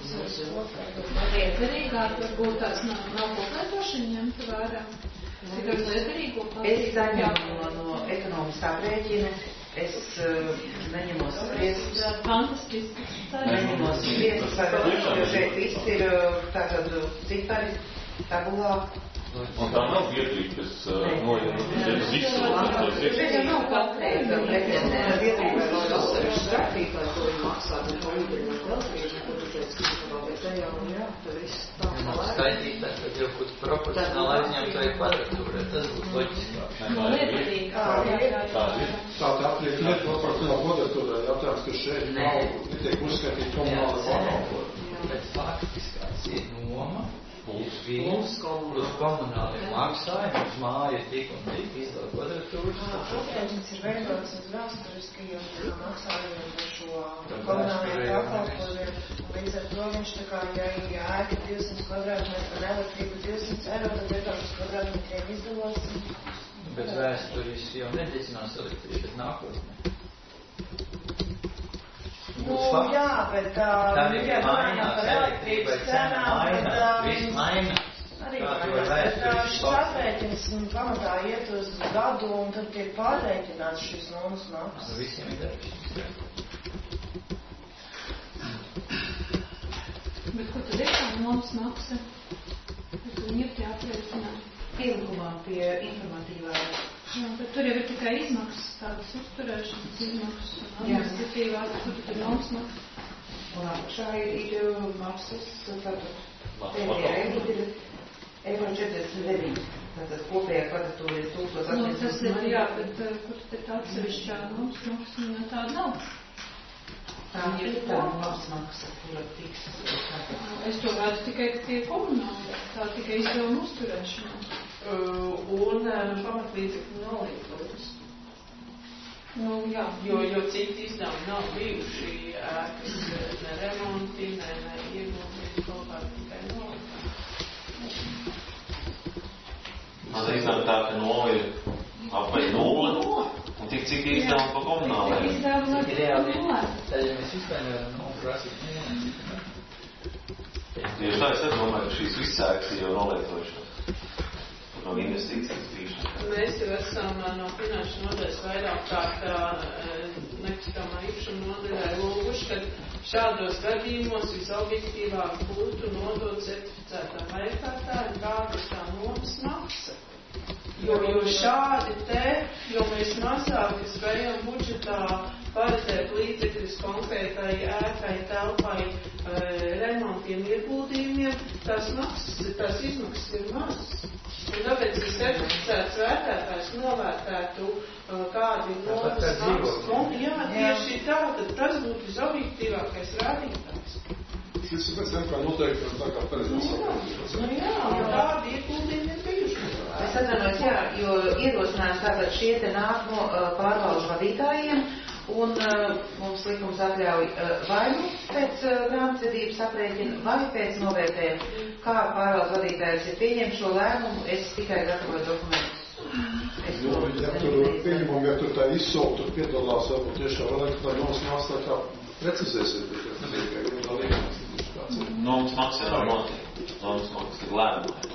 Liederīgāk varbūt tās nav, nav koplietošana ņemta vērā. Tikai liederīgo Es saņemu no, no ekonomiskā aprēķina. Es uh, neņemos spriest. Fantastiski. Neņemos spriest, jo šeit viss ir tātad cipari, tabulā. Un tā nav viedrība, kas nojama visu. Šeit jau nav konkrēta preķene. Viedrība ir atsevišķi grafikā, ko viņi maksā, un to līderi no elektrības, ko tu teici, ka tu vēl te jau, jā, tad viss tā palēk. Skaitīt, tad jau būtu proporcionāli aizņemt vai kvadratūra, tas būtu loģiskāk. Tā tā atliek lieta proporcionāli kvadratūrai, jautājums, ka šeit nav, netiek uzskatīt komunāli pakalpojumu. Bet faktiskās ir noma, plus viens, plus komunāli maksājumi, uz māju tik un tik izdod kvadratūras. Aprēķins ir veidots uz vēsturiskajiem maksājumiem par šo komunālajiem pakalpojumiem. Līdz ar to viņš tā kā, ja ir ēka divsimt kvadrātmetru un elektrība divsimt eiro, tad vienkārši uz kvadrātmetriem izdalās. Bet vēsturiski jau nededzinās elektrību, bet nākotnē. Nu, jā, bet tā, ja runājam par elektrības cenām, tad viss mainās. Arī mainās, bet šis aprēķins pamatā iet uz gadu un tad tiek pārreiķināts šis nomas maksas. Visiem ir darbs. Bet ko tad ir tā nomas maksa? Kas viņi ir tie aprēķinā? Pielikumā pie informatīvā. Jā, bet tur jau ir tikai izmaksas, tādas uzturēšanas izmaksas un administratīvās, kur tad ir nomas maksas. Un apakšā ir, ir maksas, tātad pēdējā eiro ir eiro četrdesmit deviņi. Tātad kopējā kvadratūra ir tūkstoš astoņdesmit. Nu, tas ir, jā, bet kur tad atsevišķā nomas maksa, un tāda nav. Tā ir tā nomas maksa, kura tiks. Es to redzu tikai tie komunāli, tā tikai izdevuma uzturēšanā. Uh, un uh, pamatlīdzekļu nolīdzības. Nu, jā. Jo, jo citi izdevumi nav bijuši ēkas, ne remonti, ne, ne iegūti, kaut kā tikai nolīdzības. Man iznāk tā, ka nula ir apmēr nulle, un tik cik izdevumi pa komunālajiem. Izdevumi ir reāli. Tad, ja mēs vispār nevaram noprasīt nevienam. Tieši tā, es domāju, ka šīs visas ēkas ir jau nolietojušās. No investīcijas tīšana. Mēs jau esam no finanšu nodaļas vairāk kārt nekustamā īpašuma nodaļai lūguši, ka šādos gadījumos visobjektīvāk būtu nodot certificētā veikārtājiem, kāda ir tā nomas maksa. Jo, jo šādi te, jo mēs mazāk spējam budžetā paredzēt līdzekļus konkrētai ēkai, telpai, remontiem, ieguldījumiem, tās maksas, tās izmaksas ir mazas. Un tāpēc, ja certificēts vērtētājs novērtētu, kādi nomas maksas, jā, tieši tā, tad tas būtu visobjektīvākais rādītājs. Šis ir pēc tam, kā noteikti, tā kā prezidents saprotības. Nu jā, un tādi ieguldījumi ir bijuši. Es atvainojos, jā, jo ierosinājums tātad šie te nāk no uh, pārvaldes vadītājiem, un uh, mums likums atļauj uh, vai nu pēc uh, grāmatvedības aprēķina, vai pēc novērtējuma. Kā pārvaldes vadītājs ir pieņem šo lēmumu, es tikai gatavoju dokumentus. Es Jo, ja tur pieņemam, ja tur tā izsaukt, tur piedalās, varbūt tiešām varētu tā nomas māks tā kā precizēsiet, bet tas ir tikai vienā līmenī. Nomas maksa jau notiek. Nomas maksa ir lēmuma.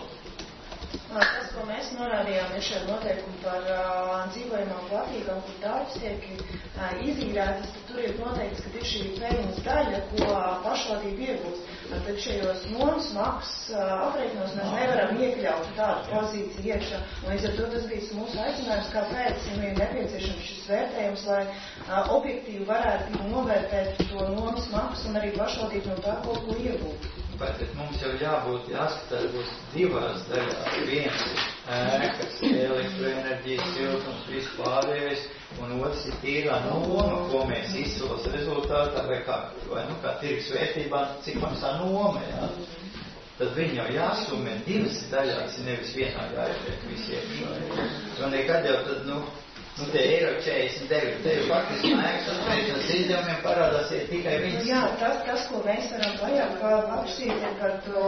Tas, ko mēs norādījām, ir šie noteikumi par uh, dzīvojamām platībām, kur darbs tiek uh, izīrētas, tad tur ir noteikts, ka ir šī peļņas daļa, ko pašvaldība iegūst. Tad šajos nomas maksas uh, aprēķinos mēs nevaram iekļaut tādu pozīciju iekšā. Un līdz ar to tas bija mūsu aicinājums, kāpēc ir nepieciešams šis vērtējums, lai uh, objektīvi varētu novērtēt to nomas maksu un arī pašvaldību no tā kaut ko iegūt. Bet mums jau jābūt jāskatās būs divās daļās. Viens ir ēkas, elektroenerģijas, siltums, vispārējais, un otrs ir tīrā noma, ko mēs izsolas rezultātā, vai kā, vai nu kā tirgus vērtībā, cik maksā noma, jā. Tad viņi jau jāsumē divas daļās, nevis vienā jāiet visiem. Un nekad jau tad, nu, Nu, te eiro četrdesmit deviņi, te jau faktiski nāks, un izdevumiem parādās ir tikai viņas. Jā, tas, tas, ko mēs varam vajag, kā apšķīt par to,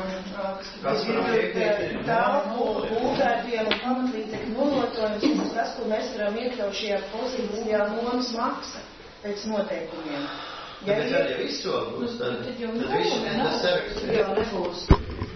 kas ir tālpu, būvērtiem un pamatlīdzekļu nolotojums, tas, ko mēs varam iekļaut šajā pozīcijā nomas maksa pēc noteikumiem. Ja bet tad jau izsoli būs, tad, tad visu tas saraksts. Jā, nebūs.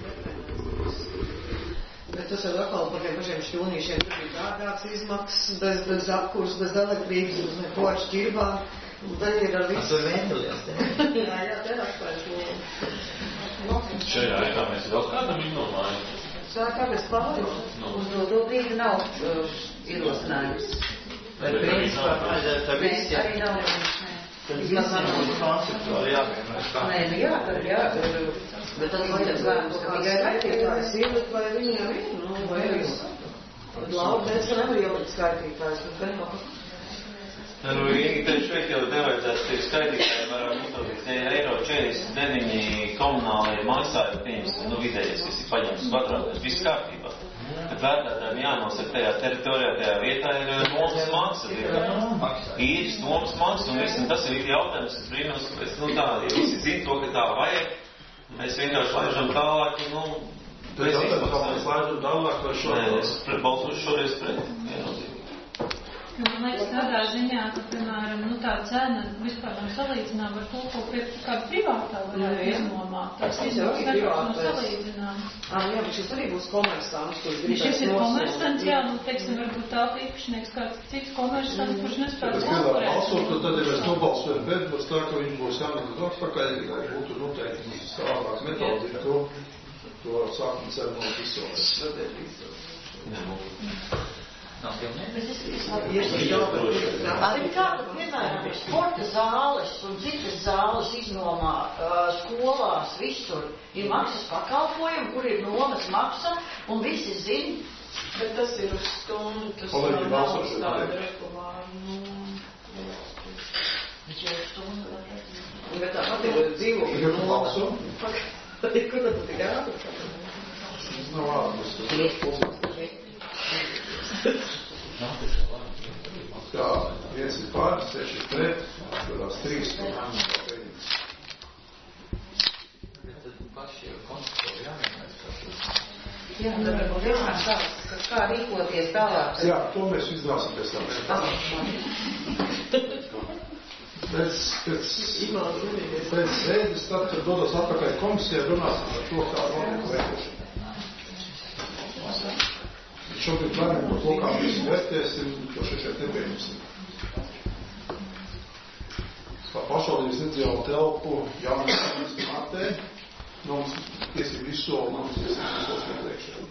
Bet tas jau atkal par tiem pašiem šķūnīšiem, tur bija dārgāks izmaksas, bez, bez apkurs, bez elektrības, bez neko ar šķirbām. Tad ir ar visu. Tur ventiļas, te? Jā, jā, te atklāj šķūni. Šajā ēkā mēs vēl kādam iznomājam. Sākā bez pāri. Uz to brīdi nav ierosinājums. Bet principā, tā viss, jā. Arī nav. Tad visiem būtu konceptuāli jāvienojas kā. Nē, nu jā, tad jā, bet tad vajag lēmums, ka tikai skaitītājs ielikt, vai viņi jau ir, nu, vai arī labi, mēs nevar ielikt skaitītājs, bet vēl kaut. Nu, tad šeit jau nevajadzētu tie skaitītāji varam uztaudīt eiro četrdesmit deviņi komunālajie maksājumi, pieņemsim, nu, vidējais, kas ir paņemts kvadrātājs, viss kārtībā. Bet vērtētājiem jānosaka tajā teritorijā, tajā vietā ir nomas maksa, īres nomas maksa, un viss, un tas ir jautājums, es brīnos, kāpēc, nu tā, ja visi zina to, ka tā vajag, mēs vienkārši laižam tālāk, nu, Tad jautājums, kā mēs laižam tālāk par šo? Nē, es balsošu šoreiz pret, viennozīmīgi. Man liekas, tādā ziņā, ka, piemēram, nu, tā cena vispār nav salīdzināma ar to, ko pie kāda privātā varētu iznomāt. Tas jau ir privātais. nav salīdzināma. Ā, jā, bet šis arī būs komersants, kurš gribēs Šis ir nosaukt. komersants, jā, nu, teiksim, varbūt tā īpašnieks kāds cits komersants, kurš nespēj konkurēt. Balsot, tad, ja mēs nobalsojam, bet būs tā, ka viņš būs jāmet atpakaļ, lai būtu noteikti mums savādāk metodi, to, to sākuma cenu no visos. Nav pilnīgi. Arī kāda, piemēram, sporta zāles un citas zāles iznomā uh, skolās, visur ir maksas pakalpojumi, kur ir nomas maksa, un visi zina. Bet tas ir uz stundu, tas Kolēģi, nav balsošana, tāda regulāra. Bet jau stundu. Bet tā pat ir dzīvokļu Gribu balso? Kur tad tik ātri? Tas nav ārpus, tas ir pozīcijas. Tā, viens ir pār, seši ir pret, atvedās trīs, un jāmēr pēdējums. Tad paši jau konceptuāli jāvienojas. Jā, tad varbūt vienmēr sāks, kā rīkoties tālāk. Jā, to mēs izdarāsim pēc tam. Pēc, pēc, pēc sēdes, tad, kad dodos atpakaļ komisijā, runāsim par to, kā notiek vērtēšana. Šobrīd lēmēm par to, kā mēs vērtēsim, to šeit nepieņemsim. Kā pašvaldības nedzīvo telpu jaunās matē, mums tiesību izsoli, mums tiesību izsoles neteikšana.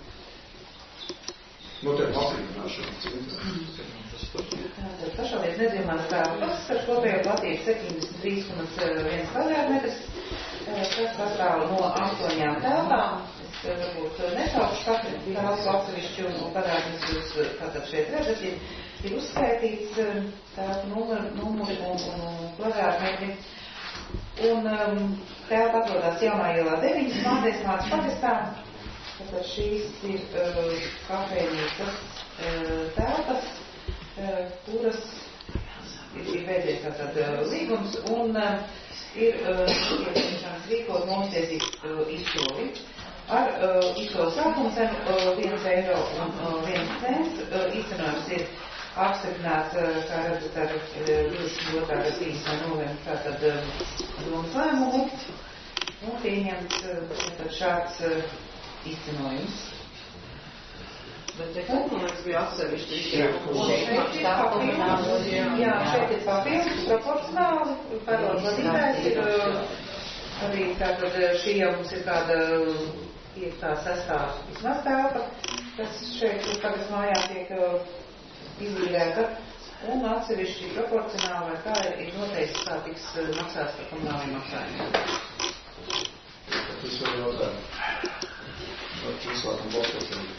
Notiek aprīkināšana. Tātad pašvaldības nedzīvās telpas ar kopējo platību septiņdesmit trīs komats viens kvadrātmetrs. kas sastāv no astoņām telpām. Es varbūt nesaukšu katru telpu atsevišķi un parādīs jūs, tātad šeit redzat, ir, ir uzskaitīts telpu numuri, numuri un, un kvadrātmetri. Un um, telpa atrodas Jaunā ielā deviņas Mārdēs Mātes pagastā. Tātad šīs ir uh, kafejnīcas uh, telpas, uh, kuras ir, ir veidies tātad uh, līgums un uh, ir nepieciešams uh, rīkot nostiesīt uh, izsoli. Ar uh, izsoli sākuma cenu uh, viens eiro un uh, viens cents. Uh, īstenojums ir apstiprināts, uh, kā redzat, ar divdesmit otrā gada trīsdesmitā novembrī tātad uh, domas lēmumu un pieņemts uh, šāds uh, izcenojums. Bet te komponents bija atsevišķi izcenojums. Šeit ir papildus, jā, šeit ir papildus proporcionāli, parod vadītājs ir uh, arī tātad šī jau mums ir tāda piektā, sestā vismaz telpa, kas šeit tagad mājā tiek uh, izvīrēta, un atsevišķi proporcionāli, vai kā ir, ir noteikts, kā tiks uh, maksāts par komunāliem maksājumiem. Tas vēl jautājumu. Ar cilvēku balsošanu.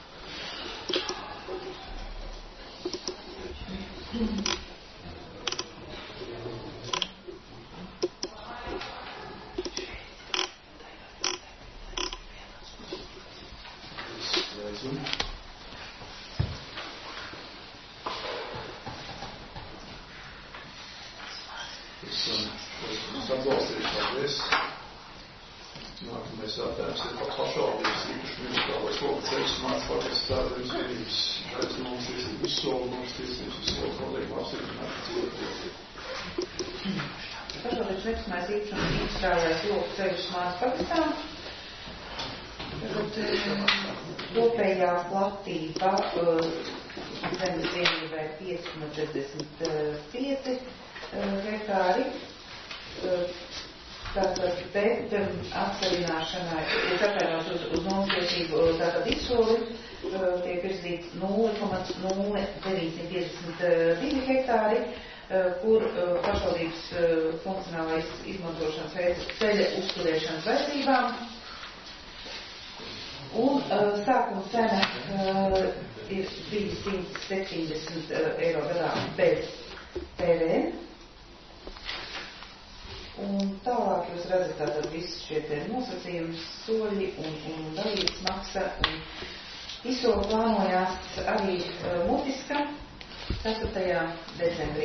Nākamais jautājums ir par pašvaldības īpaši municipālais loka ceļus māc pārkas stādījums vienības. Šeit mums tiesību izsolu, mums tiesības izsolu paliek apstiprināt cilvēku. Pašvaldības nekustamais īpašums municipālais loka ceļus māc Pakistā. Kopējā platība zemes vienībai pieci komats četrdesmit pieci hektāri. Tātad, bet atseviļināšanai, ja atvainojos uz, uz nostiesību, tātad izsoli tiek virzīts nulle komats nulle deviņsimt piecdesmit divi hektāri, kur pašvaldības funkcionālais izmantošanas veids ceļa uzturēšanas vajadzībām. Un sākuma cena ir trīssimt septiņdesmit eiro gadā bez P V N. Un tālāk jūs redzat tātad visu šie te nosacījumi, soļi un, un dalības maksa. Un izsoli plānojās arī uh, mutiska ceturtajā decembrī.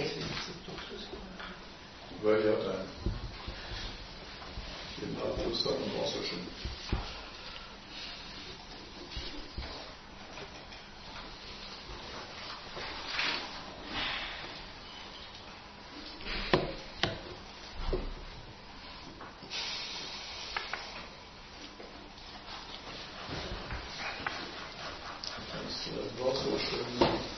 Vai jautājumi? Ir tāda uzsākuma balsošana. Balsošana